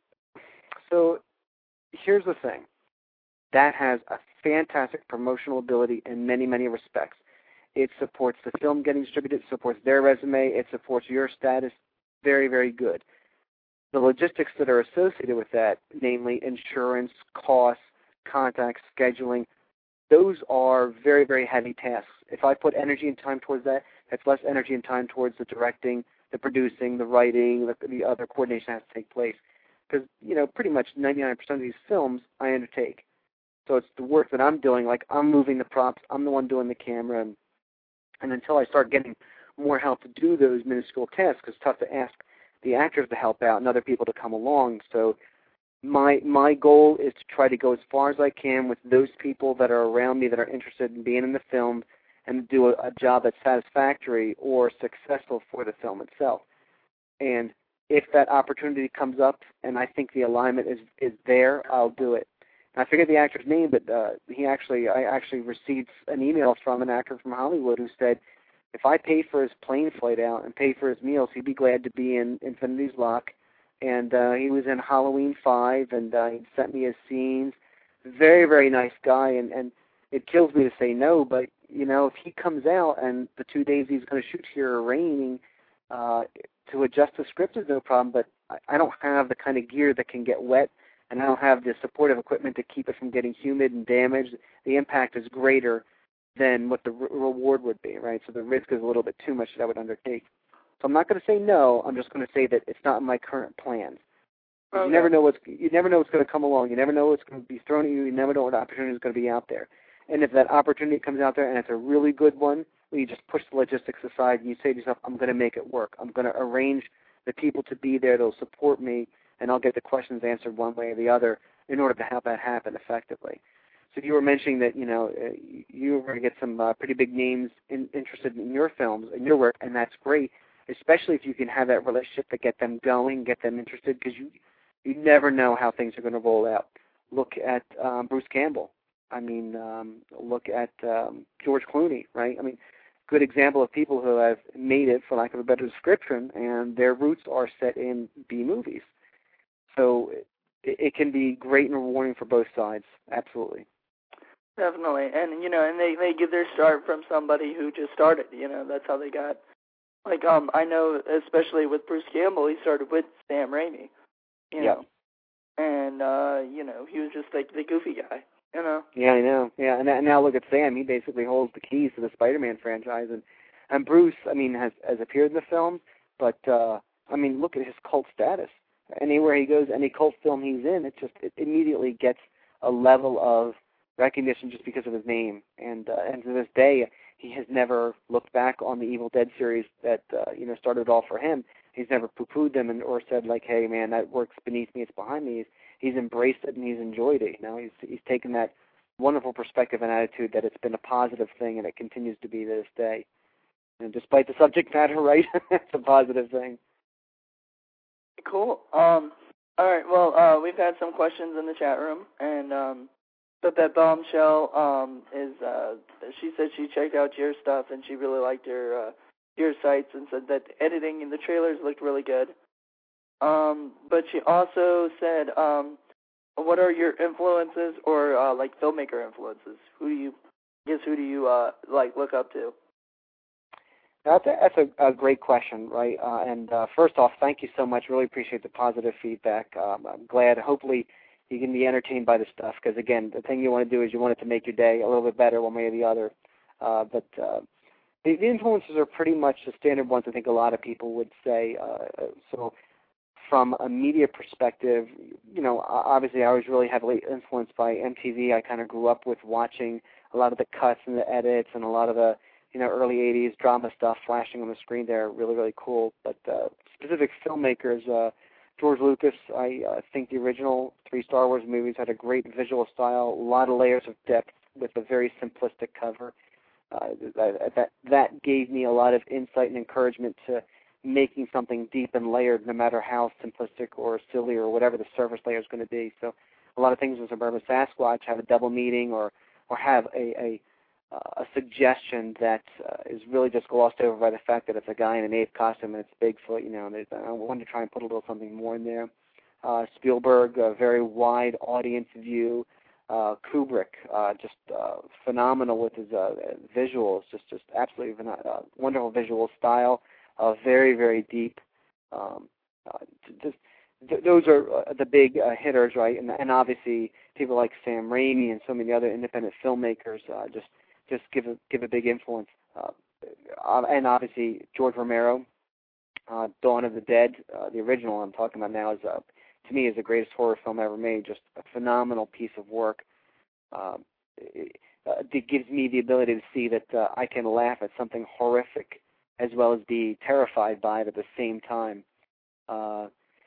so here's the thing. That has a fantastic promotional ability in many, many respects. It supports the film getting distributed, it supports their resume, it supports your status. Very, very good. The logistics that are associated with that, namely insurance, costs, contacts, scheduling, those are very, very heavy tasks. If I put energy and time towards that, that's less energy and time towards the directing, the producing, the writing, the, the other coordination has to take place. Because, you know, pretty much ninety-nine percent of these films I undertake. So it's the work that I'm doing, like I'm moving the props, I'm the one doing the camera, and, and until I start getting more help to do those minuscule tasks, because it's tough to ask the actors to help out and other people to come along. So my my goal is to try to go as far as I can with those people that are around me that are interested in being in the film and do a, a job that's satisfactory or successful for the film itself. And if that opportunity comes up and I think the alignment is, is there, I'll do it. And I forget the actor's name, but uh, he actually I actually received an email from an actor from Hollywood who said if I paid for his plane flight out and paid for his meals, he'd be glad to be in Infinity's Lock. And uh, he was in Halloween five, and uh, he sent me his scenes. Very, very nice guy, and, and it kills me to say no, but, you know, if he comes out and the two days he's going to shoot here are raining, uh, to adjust the script is no problem, but I, I don't have the kind of gear that can get wet, and I don't have the supportive equipment to keep it from getting humid and damaged. The impact is greater than what the re- reward would be, right? So the risk is a little bit too much that I would undertake. So I'm not going to say no. I'm just going to say that it's not in my current plans. Okay. You never know what's you never know what's going to come along. You never know what's going to be thrown at you. You never know what opportunity is going to be out there. And if that opportunity comes out there and it's a really good one, well, you just push the logistics aside and you say to yourself, I'm going to make it work. I'm going to arrange the people to be there that'll support me, and I'll get the questions answered one way or the other in order to have that happen effectively. So you were mentioning that, you know, uh, you were going to get some uh, pretty big names in, interested in your films and your work, and that's great, especially if you can have that relationship to get them going, get them interested, because you you never know how things are going to roll out. Look at um, Bruce Campbell. I mean, um, look at um, George Clooney, right? I mean, good example of people who have made it, for lack of a better description, and their roots are set in B movies. So it, it can be great and rewarding for both sides, absolutely. Definitely, and you know, and they they get their start from somebody who just started. You know, that's how they got. Like, um, I know, especially with Bruce Campbell, he started with Sam Raimi. You know, yeah. And uh, you know, he was just like the goofy guy. You know. Yeah, I know. Yeah, and, and now look at Sam. He basically holds the keys to the Spider-Man franchise, and and Bruce, I mean, has has appeared in the film, but uh, I mean, look at his cult status. Anywhere he goes, any cult film he's in, it just it immediately gets a level of recognition just because of his name. And uh, and to this day, he has never looked back on the Evil Dead series that uh, you know started it all for him. He's never poo-pooed them and or said like, hey man, that work's beneath me, it's behind me. He's, he's embraced it and he's enjoyed it. You know, he's he's taken that wonderful perspective and attitude that it's been a positive thing, and it continues to be to this day. And despite the subject matter, right, it's a positive thing. Cool. Um, all right. Well, uh, we've had some questions in the chat room, and um, but that bombshell um, is. Uh, she said she checked out your stuff and she really liked your uh, your sites and said that the editing in the trailers looked really good. Um, but she also said, um, what are your influences or uh, like filmmaker influences? Who do you guess? Who do you uh, like look up to? That's a, that's a, a great question, right? Uh, and uh, first off, thank you so much. Really appreciate the positive feedback. Um, I'm glad. Hopefully, you can be entertained by the stuff because, again, the thing you want to do is you want it to make your day a little bit better one way or the other. Uh, but uh, the, the influences are pretty much the standard ones I think a lot of people would say. Uh, so from a media perspective, you know, obviously I was really heavily influenced by M T V. I kind of grew up with watching a lot of the cuts and the edits and a lot of the you know, early eighties drama stuff flashing on the screen there, really, really cool. But uh, specific filmmakers, uh, George Lucas, I uh, think the original three Star Wars movies had a great visual style, a lot of layers of depth with a very simplistic cover. Uh, that, that, that gave me a lot of insight and encouragement to making something deep and layered, no matter how simplistic or silly or whatever the surface layer is going to be. So a lot of things in Suburban Sasquatch have a double meaning or, or have a, a Uh, a suggestion that uh, is really just glossed over by the fact that it's a guy in an ape costume and it's Bigfoot, you know, and I wanted to try and put a little something more in there. Uh, Spielberg, a very wide audience view. Uh, Kubrick, uh, just uh, phenomenal with his uh, visuals, just just absolutely uh, wonderful visual style, uh, very, very deep. Um, uh, just th- those are uh, the big uh, hitters, right? And, and obviously people like Sam Raimi and so many other independent filmmakers uh, just just give a give a big influence, uh, and obviously George Romero, uh, Dawn of the Dead, uh, the original I'm talking about now is uh, to me is the greatest horror film ever made. Just a phenomenal piece of work. Um, it, uh, it gives me the ability to see that uh, I can laugh at something horrific as well as be terrified by it at the same time. Uh,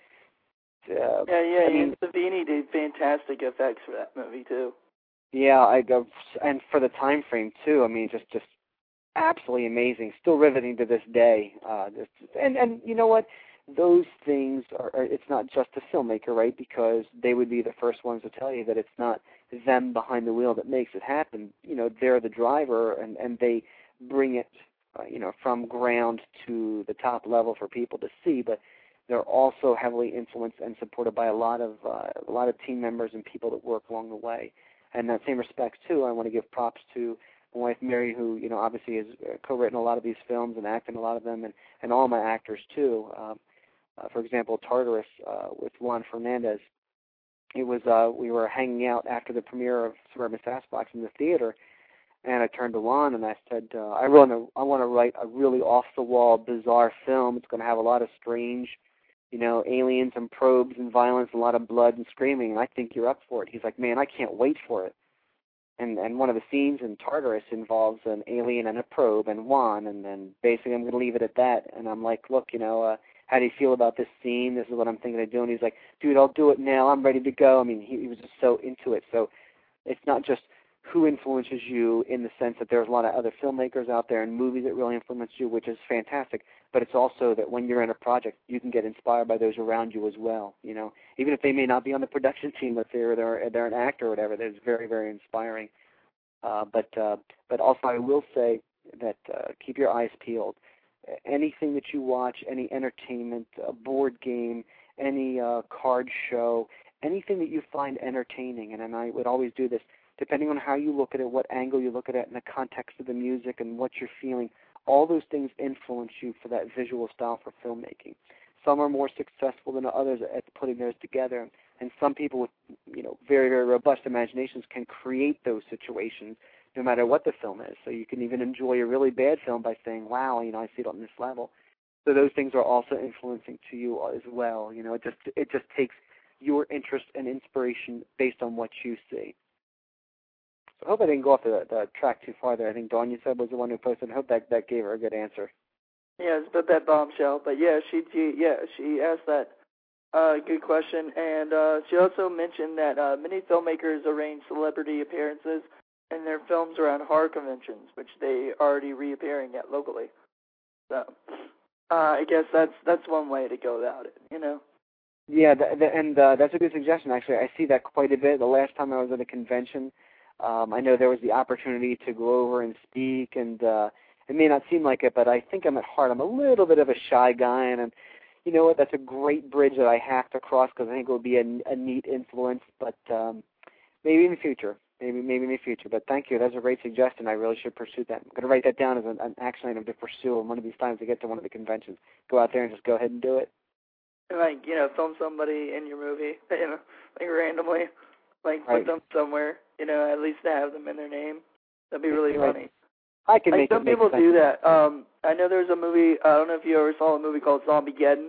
uh, yeah, yeah, I mean, and Savini did fantastic effects for that movie too. Yeah, I go, and for the time frame too. I mean, just just absolutely amazing. Still riveting to this day. Uh, just, and and you know what? Those things are, are. It's not just the filmmaker, right? Because they would be the first ones to tell you that it's not them behind the wheel that makes it happen. You know, they're the driver, and and they bring it, uh, you know, from ground to the top level for people to see. But they're also heavily influenced and supported by a lot of uh, a lot of team members and people that work along the way. And in that same respect, too, I want to give props to my wife, Mary, who, you know, obviously has co-written a lot of these films and acted in a lot of them, and, and all my actors, too. Um, uh, for example, Tartarus uh, with Juan Fernandez. It was, uh, we were hanging out after the premiere of Suburban Sasquatch in the theater, and I turned to Juan and I said, uh, I want to I want to write a really off-the-wall, bizarre film. It's going to have a lot of strange, you know, aliens and probes and violence, and a lot of blood and screaming, and I think you're up for it. He's like, man, I can't wait for it. And and one of the scenes in Tartarus involves an alien and a probe and Juan, and then basically I'm going to leave it at that. And I'm like, look, you know, uh, how do you feel about this scene? This is what I'm thinking of doing. He's like, dude, I'll do it now. I'm ready to go. I mean, he, he was just so into it. So it's not just who influences you in the sense that there's a lot of other filmmakers out there and movies that really influence you, which is fantastic. But it's also that when you're in a project, you can get inspired by those around you as well. You know, even if they may not be on the production team, let's say, or they're they're an actor or whatever. That's very, very inspiring. Uh, but uh, but also I will say that uh, keep your eyes peeled. Anything that you watch, any entertainment, a board game, any uh, card show, anything that you find entertaining, and, and I would always do this, depending on how you look at it, what angle you look at it, in the context of the music and what you're feeling, all those things influence you for that visual style for filmmaking. Some are more successful than others at putting those together, and some people with, you know, very, very robust imaginations can create those situations no matter what the film is. So you can even enjoy a really bad film by saying, wow, you know, I see it on this level. So those things are also influencing to you as well. You know, it just it just takes your interest and inspiration based on what you see. I hope I didn't go off the, the track too far there. I think Dawn, you said, was the one who posted. I hope that, that gave her a good answer. Yeah, it's about that bombshell. But yeah, she, she yeah she asked that uh, good question, and uh, she also mentioned that uh, many filmmakers arrange celebrity appearances in their films around horror conventions, which they are already reappearing at locally. So uh, I guess that's that's one way to go about it. You know. Yeah, th- th- and uh, that's a good suggestion. Actually, I see that quite a bit. The last time I was at a convention. Um, I know there was the opportunity to go over and speak, and uh, it may not seem like it, but I think I'm at heart. I'm a little bit of a shy guy, and I'm, you know what? That's a great bridge that I have to cross because I think it would be a, a neat influence. But um, maybe in the future, maybe maybe in the future. But thank you. That's a great suggestion. I really should pursue that. I'm going to write that down as an, an action item to pursue. And one of these times I get to one of the conventions, go out there and just go ahead and do it. Like, you know, film somebody in your movie, you know, like randomly, like put right. them somewhere. You know, at least to have them in their name. That'd be really right. funny. I can like make some it make people sense. do that. Um, I know there's a movie. I don't know if you ever saw a movie called Zombiegeddon.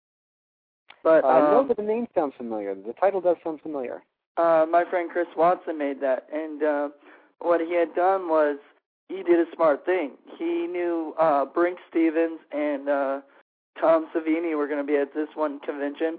But uh, I know um, that the name sounds familiar. The title does sound familiar. Uh, my friend Chris Watson made that, and uh, what he had done was he did a smart thing. He knew uh, Brink Stevens and uh, Tom Savini were going to be at this one convention.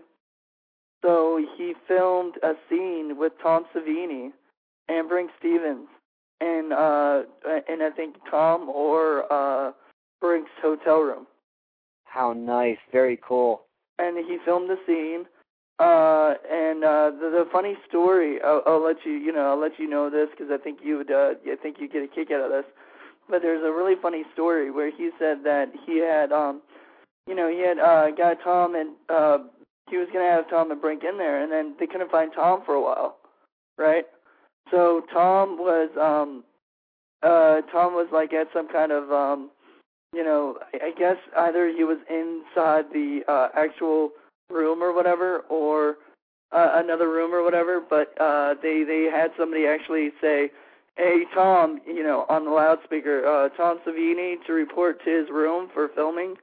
So he filmed a scene with Tom Savini and Brink Stevens in, uh, in I think, Tom or uh, Brink's hotel room. How nice. Very cool. And he filmed the scene. Uh, and uh, the, the funny story, I'll, I'll let you, you know, I'll let you know this because I think you would, uh, I think you get a kick out of this. But there's a really funny story where he said that he had, um, you know, he had uh, got Tom and uh, he was going to have Tom and Brink in there, and then they couldn't find Tom for a while, right? So Tom was, um, uh, Tom was like at some kind of, um, you know, I, I guess either he was inside the uh, actual room or whatever, or uh, another room or whatever, but uh, they, they had somebody actually say, hey, Tom, you know, on the loudspeaker, uh, Tom Savini to report to his room for filming,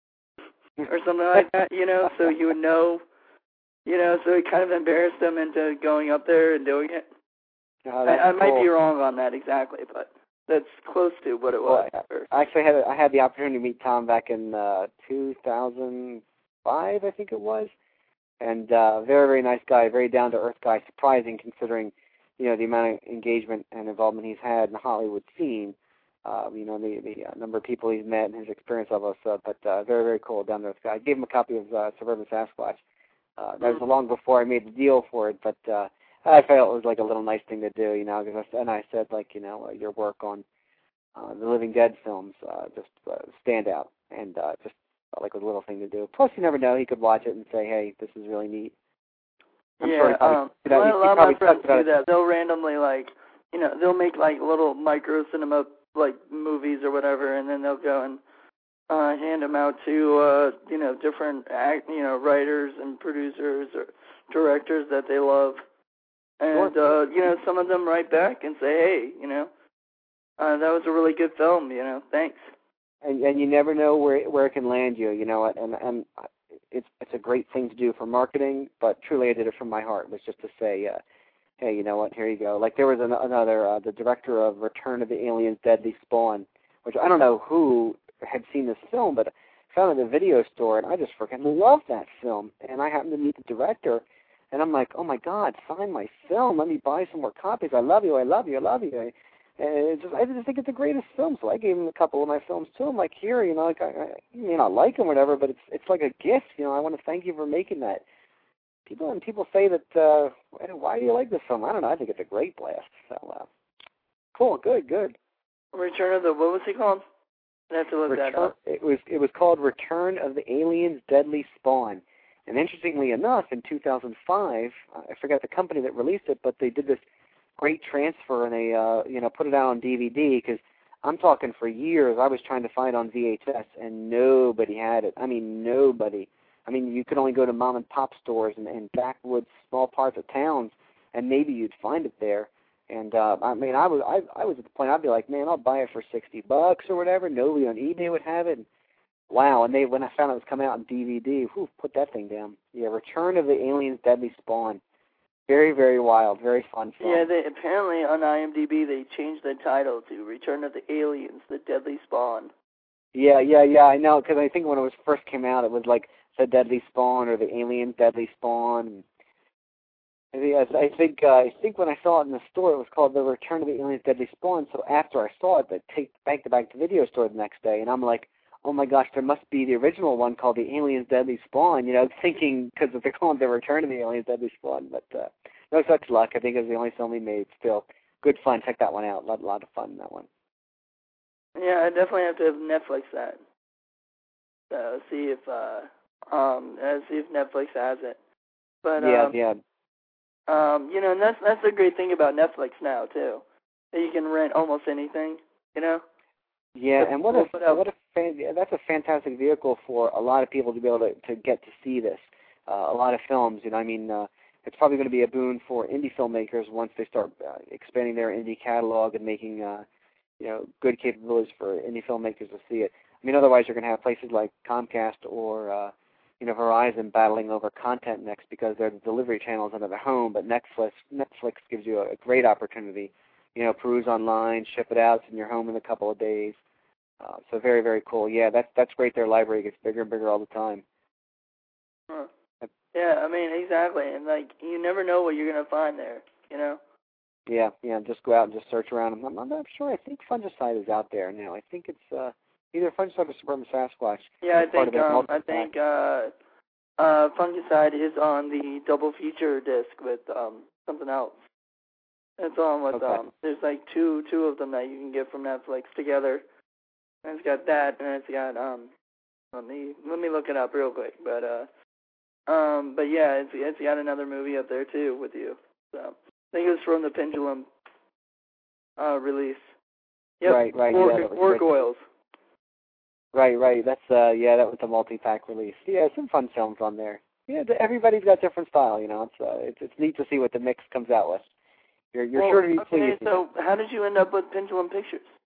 or something like that, you know, so he would know, you know, so it kind of embarrassed him into going up there and doing it. Oh, I, I cool. might be wrong on that exactly, but that's close to what it was. Well, I actually had a, I had the opportunity to meet Tom back in uh, two thousand five, I think it was, and uh, very, very nice guy, very down-to-earth guy, surprising considering, you know, the amount of engagement and involvement he's had in the Hollywood scene, uh, you know, the, the uh, number of people he's met and his experience of us, uh, but uh, very, very cool, down-to-earth guy. I gave him a copy of uh, Suburban Sasquatch. Uh, that was long before I made the deal for it, but uh, I felt it was like a little nice thing to do, you know, cause I, and I said, like, you know, uh, your work on uh, the Living Dead films uh, just uh, stand out, and uh, just felt like it was a little thing to do. Plus, you never know, he could watch it and say, hey, this is really neat. I'm yeah, sure he probably um, did that. well, He- a he lot of probably my friends talked about do it. that. They'll randomly, like, you know, they'll make, like, little micro cinema, like, movies or whatever, and then they'll go and uh, hand them out to, uh, you know, different, act, you know, writers and producers or directors that they love. And, Sure. uh, you know, some of them write back and say, hey, you know, uh, that was a really good film, you know, thanks. And and you never know where where it can land you, you know, and and it's it's a great thing to do for marketing, but truly I did it from my heart, was just to say, uh, hey, you know what, here you go. Like there was an, another, uh, the director of Return of the Aliens, Deadly Spawn, which I don't know who had seen this film, but I found it in a video store, and I just freaking love that film. And I happened to meet the director, and I'm like, oh my God, sign my film, let me buy some more copies. I love you, I love you, I love you. And it's just, I just think it's the greatest film, so I gave him a couple of my films too. I'm like, here, you know, like I, I you may not like them or whatever, but it's it's like a gift, you know. I want to thank you for making that. People and people say that, uh, why do you like this film? I don't know. I think it's a great blast. So, uh, cool, good, good. Return of the, what was he called? I have to look Return, that up. It was it was called Return of the Aliens, Deadly Spawn. And interestingly enough, in two thousand five, I forgot the company that released it, but they did this great transfer, and they uh, you know put it out on D V D, because I'm talking for years I was trying to find it on V H S, and nobody had it. I mean, nobody. I mean, you could only go to mom and pop stores and, and backwoods, small parts of towns, and maybe you'd find it there. And uh, I mean, I was I, I was at the point I'd be like, man, I'll buy it for sixty bucks or whatever. Nobody on eBay would have it. And, wow! And they when I found it was coming out on D V D, whew, put that thing down. Yeah, Return of the Aliens, Deadly Spawn. Very, very wild, very fun film. Yeah, they, apparently on IMDb they changed the title to Return of the Aliens, the Deadly Spawn. Yeah, yeah, yeah, I know, because I think when it was first came out, it was like The Deadly Spawn or The Aliens, Deadly Spawn. And yes, I think uh, I think when I saw it in the store, it was called The Return of the Aliens, Deadly Spawn. So after I saw it, I take back to back to video store the next day, and I'm like, oh my gosh, there must be the original one called The Aliens, Deadly Spawn, you know, thinking, because they're calling it The Return of the Aliens, Deadly Spawn. But uh, no such luck. I think it was the only film we made. Still, good fun. Check that one out. A lot, lot of fun in that one. Yeah, I definitely have to have Netflix that. So see if uh um uh, see if Netflix has it. But yeah, um, yeah. Um, you know, and that's that's the great thing about Netflix now too. That you can rent almost anything, you know? Yeah, and what a Put up- what a fan, yeah, that's a fantastic vehicle for a lot of people to be able to, to get to see this. Uh, a lot of films, you know, I mean, uh, it's probably going to be a boon for indie filmmakers once they start uh, expanding their indie catalog and making, uh, you know, good capabilities for indie filmmakers to see it. I mean, otherwise you're going to have places like Comcast or, uh, you know, Verizon battling over content next because they're the delivery channels under the home, but Netflix Netflix gives you a, a great opportunity. You know, peruse online, ship it out, it's in your home in a couple of days. Uh, so very, very cool. Yeah, that's that's great. Their library gets bigger and bigger all the time. Huh. Yeah, I mean, exactly. And, like, you never know what you're going to find there, you know? Yeah, yeah, just go out and just search around. I'm, I'm not sure. I think Fungicide is out there now. I think it's uh, either Fungicide or Suburban Sasquatch. Yeah, I It's part think, of that um, I multi-pack. think, uh, uh, Fungicide is on the double feature disc with, um, something else. It's on with, Okay. um, there's, like, two, two of them that you can get from Netflix together. And it's got that, and it's got, um, let me, let me look it up real quick, but, uh, um, but yeah, it's, it's got another movie up there, too, with you, so. I think it was from the Pendulum, uh, release. Yep. Right, right, Or, yeah, that was or good. Goils. Right, right. That's uh, yeah, that was the multi-pack release. Yeah, some fun films on there. Yeah, the, everybody's got different style, you know. It's uh, it's it's neat to see what the mix comes out with. You're you're well, sure to be okay, pleased. so how did you end up with Pendulum Pictures?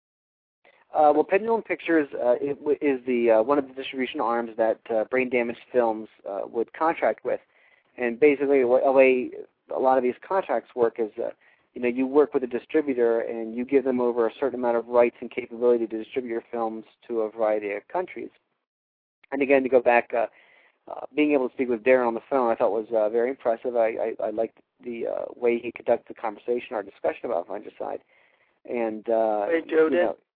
Uh, well, Pendulum Pictures uh, it, w- is the uh, one of the distribution arms that uh, Brain Damaged Films uh, would contract with, and basically the way a lot of these contracts work is, uh, you know, you work with a distributor and you give them over a certain amount of rights and capability to distribute your films to a variety of countries. And again, to go back, uh, uh, being able to speak with Darren on the phone, I thought was uh, very impressive. I, I, I liked the uh, way he conducted the conversation or discussion about Fungicide. And uh, Wait, Joe you did? know,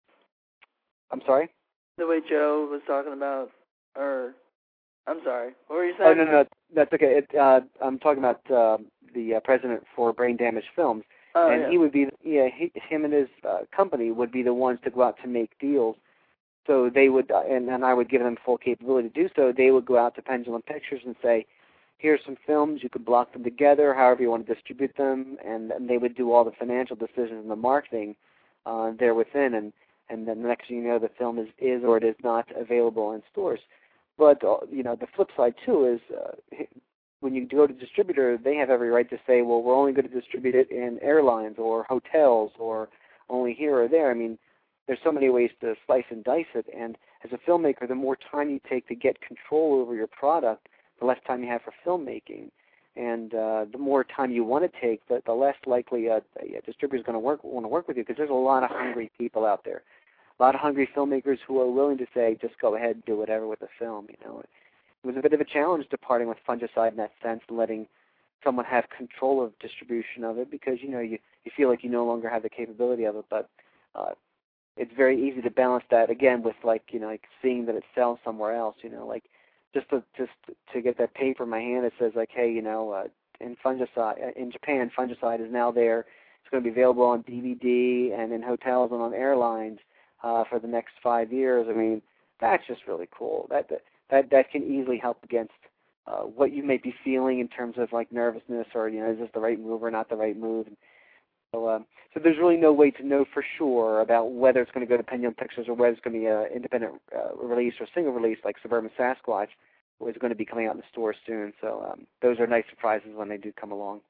I'm sorry. The way Joe was talking about, or, I'm sorry, what were you Oh saying? no, no, that's okay. It, uh, I'm talking about uh, the uh, president for Brain Damaged Films, Oh, and yeah. he would be, yeah, he, him and his uh, company would be the ones to go out to make deals. So they would, uh, and, and I would give them full capability to do so. They would go out to Pendulum Pictures and say, here's some films, you could block them together, however you want to distribute them, and, and they would do all the financial decisions and the marketing uh, there within, and, and then the next thing you know, the film is, is or it is not available in stores. But, uh, you know, the flip side, too, is uh, when you go to distributor, they have every right to say, well, we're only going to distribute it in airlines or hotels or only here or there. I mean, there's so many ways to slice and dice it, and as a filmmaker, the more time you take to get control over your product, the less time you have for filmmaking. And uh, the more time you want to take, the, the less likely a, a distributor is going to work want to work with you, because there's a lot of hungry people out there, a lot of hungry filmmakers who are willing to say, just go ahead and do whatever with the film. You know, it was a bit of a challenge departing with Fungicide in that sense, and letting someone have control of distribution of it, because you know you you feel like you no longer have the capability of it. But uh, it's very easy to balance that again with like you know like seeing that it sells somewhere else. You know, like. Just to just to get that paper in my hand that says like, hey, you know, uh, in Fungicide in Japan, Fungicide is now there. It's going to be available on D V D and in hotels and on airlines uh, for the next five years. I mean, that's just really cool. That that that, that can easily help against uh, what you may be feeling in terms of like nervousness or you know, is this the right move or not the right move? So, um, so there's really no way to know for sure about whether it's going to go to Pendulum Pictures or whether it's going to be an independent uh, release or single release like Suburban Sasquatch, or it's going to be coming out in the store soon. So um, those are nice surprises when they do come along.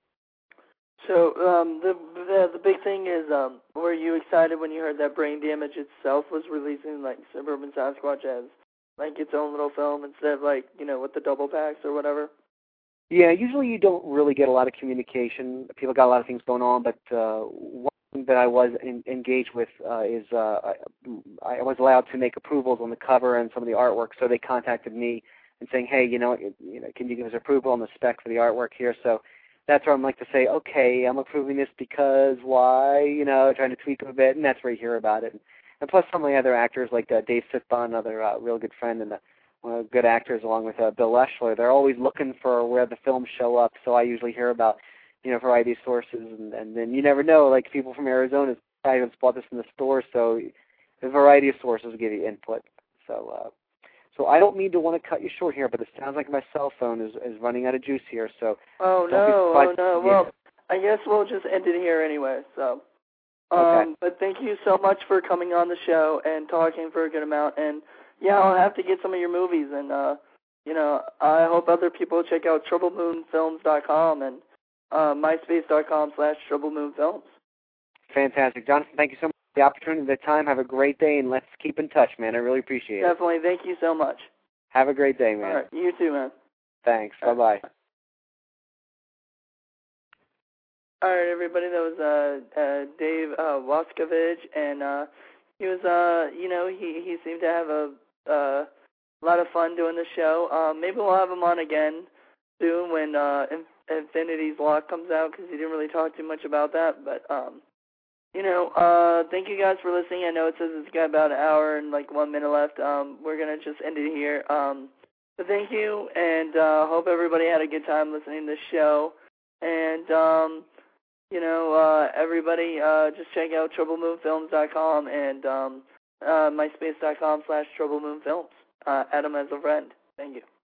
So um, the, the the big thing is, um, were you excited when you heard that Brain Damage itself was releasing like Suburban Sasquatch as like its own little film instead of like you know with the double packs or whatever? Yeah, usually you don't really get a lot of communication. People got a lot of things going on, but uh, one thing that I was in, engaged with uh, is uh, I, I was allowed to make approvals on the cover and some of the artwork. So they contacted me and saying, hey, you know, you know, can you give us approval on the spec for the artwork here? So that's where I'm like to say, okay, I'm approving this because why? You know, trying to tweak it a bit, and that's where you hear about it. And plus some of the other actors like uh, Dave Sitbon, another uh, real good friend, and the Uh, good actors along with uh, Bill Leschler. They're always looking for where the films show up, so I usually hear about, you know, variety of sources, and, and then you never know, like people from Arizona probably haven't bought this in the store, so a variety of sources will give you input. So uh, so I don't mean to want to cut you short here, but it sounds like my cell phone is, is running out of juice here, so Oh, don't be no, surprised. oh, no, Yeah. well, I guess we'll just end it here anyway, so. Um, okay. But thank you so much for coming on the show and talking for a good amount, and yeah, I'll have to get some of your movies, and, uh, you know, I hope other people check out trouble moon films dot com and uh, myspace dot com slash trouble moon films. Fantastic. Jonathan, thank you so much for the opportunity, the time. Have a great day, and let's keep in touch, man. I really appreciate it. Definitely. Thank you so much. Have a great day, man. All right. You too, man. Thanks. All Bye-bye. Right. All right, everybody. That was uh, uh, Dave uh, Waskovich, and uh, he was, uh, you know, he, he seemed to have a uh, lot of fun doing the show. Um, maybe we'll have him on again soon when uh, Infinity's Lock comes out, because he didn't really talk too much about that. But, um, you know, uh, thank you guys for listening. I know it says it's got about an hour and like one minute left. Um, we're going to just end it here. Um, but thank you, and uh, hope everybody had a good time listening to the show. And, um, you know, uh, everybody uh, just check out trouble moon films dot com and um, uh, myspace dot com slash trouble moon films. Uh, add them as a friend. Thank you.